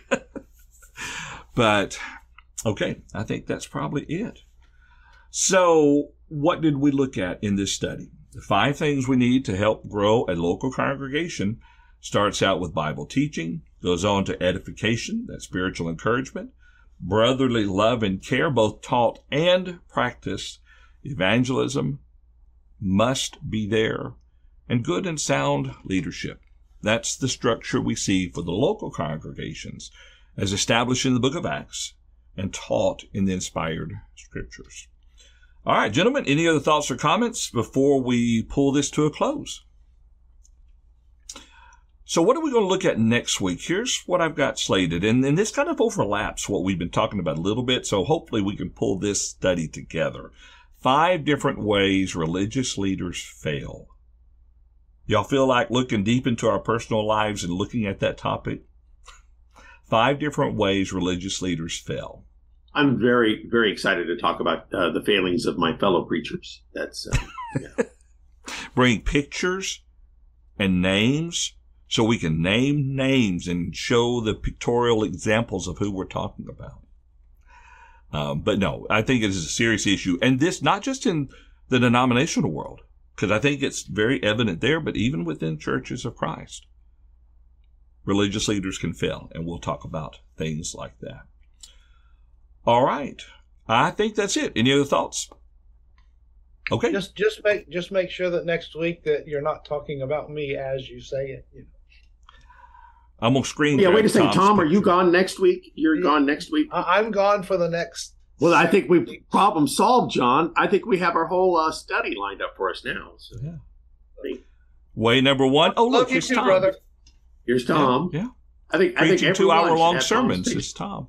But okay, I think that's probably it. So what did we look at in this study? The 5 things we need to help grow a local congregation starts out with Bible teaching, goes on to edification, that's spiritual encouragement, brotherly love and care, both taught and practiced, evangelism must be there, and good and sound leadership. That's the structure we see for the local congregations as established in the book of Acts and taught in the inspired scriptures. All right, gentlemen, any other thoughts or comments before we pull this to a close? So what are we going to look at next week? Here's what I've got slated, and this kind of overlaps what we've been talking about a little bit, so hopefully we can pull this study together. 5 different ways religious leaders fail. Y'all feel like looking deep into our personal lives and looking at that topic? 5 different ways religious leaders fail. I'm very, very excited to talk about the failings of my fellow preachers. That's Bring pictures and names so we can name names and show the pictorial examples of who we're talking about. But no, I think it is a serious issue. And this, not just in the denominational world, because I think it's very evident there, but even within churches of Christ, religious leaders can fail. And we'll talk about things like that. All right. I think that's it. Any other thoughts? Okay. Just make sure that next week that you're not talking about me as you say it. I'm going to screen. Yeah, wait a second. Tom, are you gone next week? You're gone next week? I'm gone for the next. Well, I think we've problem solved, John. I think we have our whole study lined up for us now. So. Yeah. Way number 1. Oh, look, here's Tom. Brother. Here's Tom. Yeah. I think 2-hour-long sermons. It's Tom.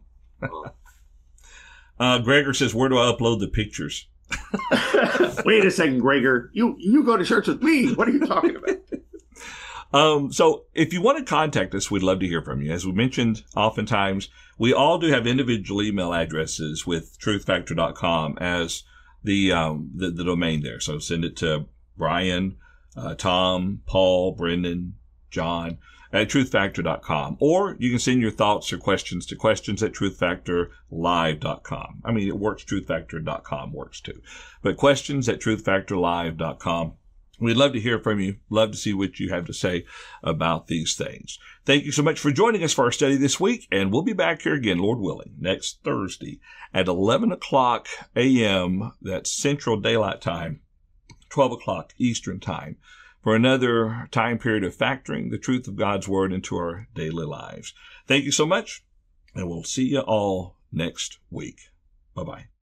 Gregor says, where do I upload the pictures? Wait a second, Gregor. You go to church with me. What are you talking about? So if you want to contact us, we'd love to hear from you. As we mentioned, oftentimes we all do have individual email addresses with truthfactor.com as the domain there. So send it to Brian, Tom, Paul, Brendan, John at truthfactor.com. Or you can send your thoughts or questions to questions@truthfactorlive.com. I mean, it works. Truthfactor.com works too. But questions@truthfactorlive.com. We'd love to hear from you. Love to see what you have to say about these things. Thank you so much for joining us for our study this week. And we'll be back here again, Lord willing, next Thursday at 11 o'clock a.m. That's Central Daylight Time, 12 o'clock Eastern Time, for another time period of factoring the truth of God's Word into our daily lives. Thank you so much, and we'll see you all next week. Bye-bye.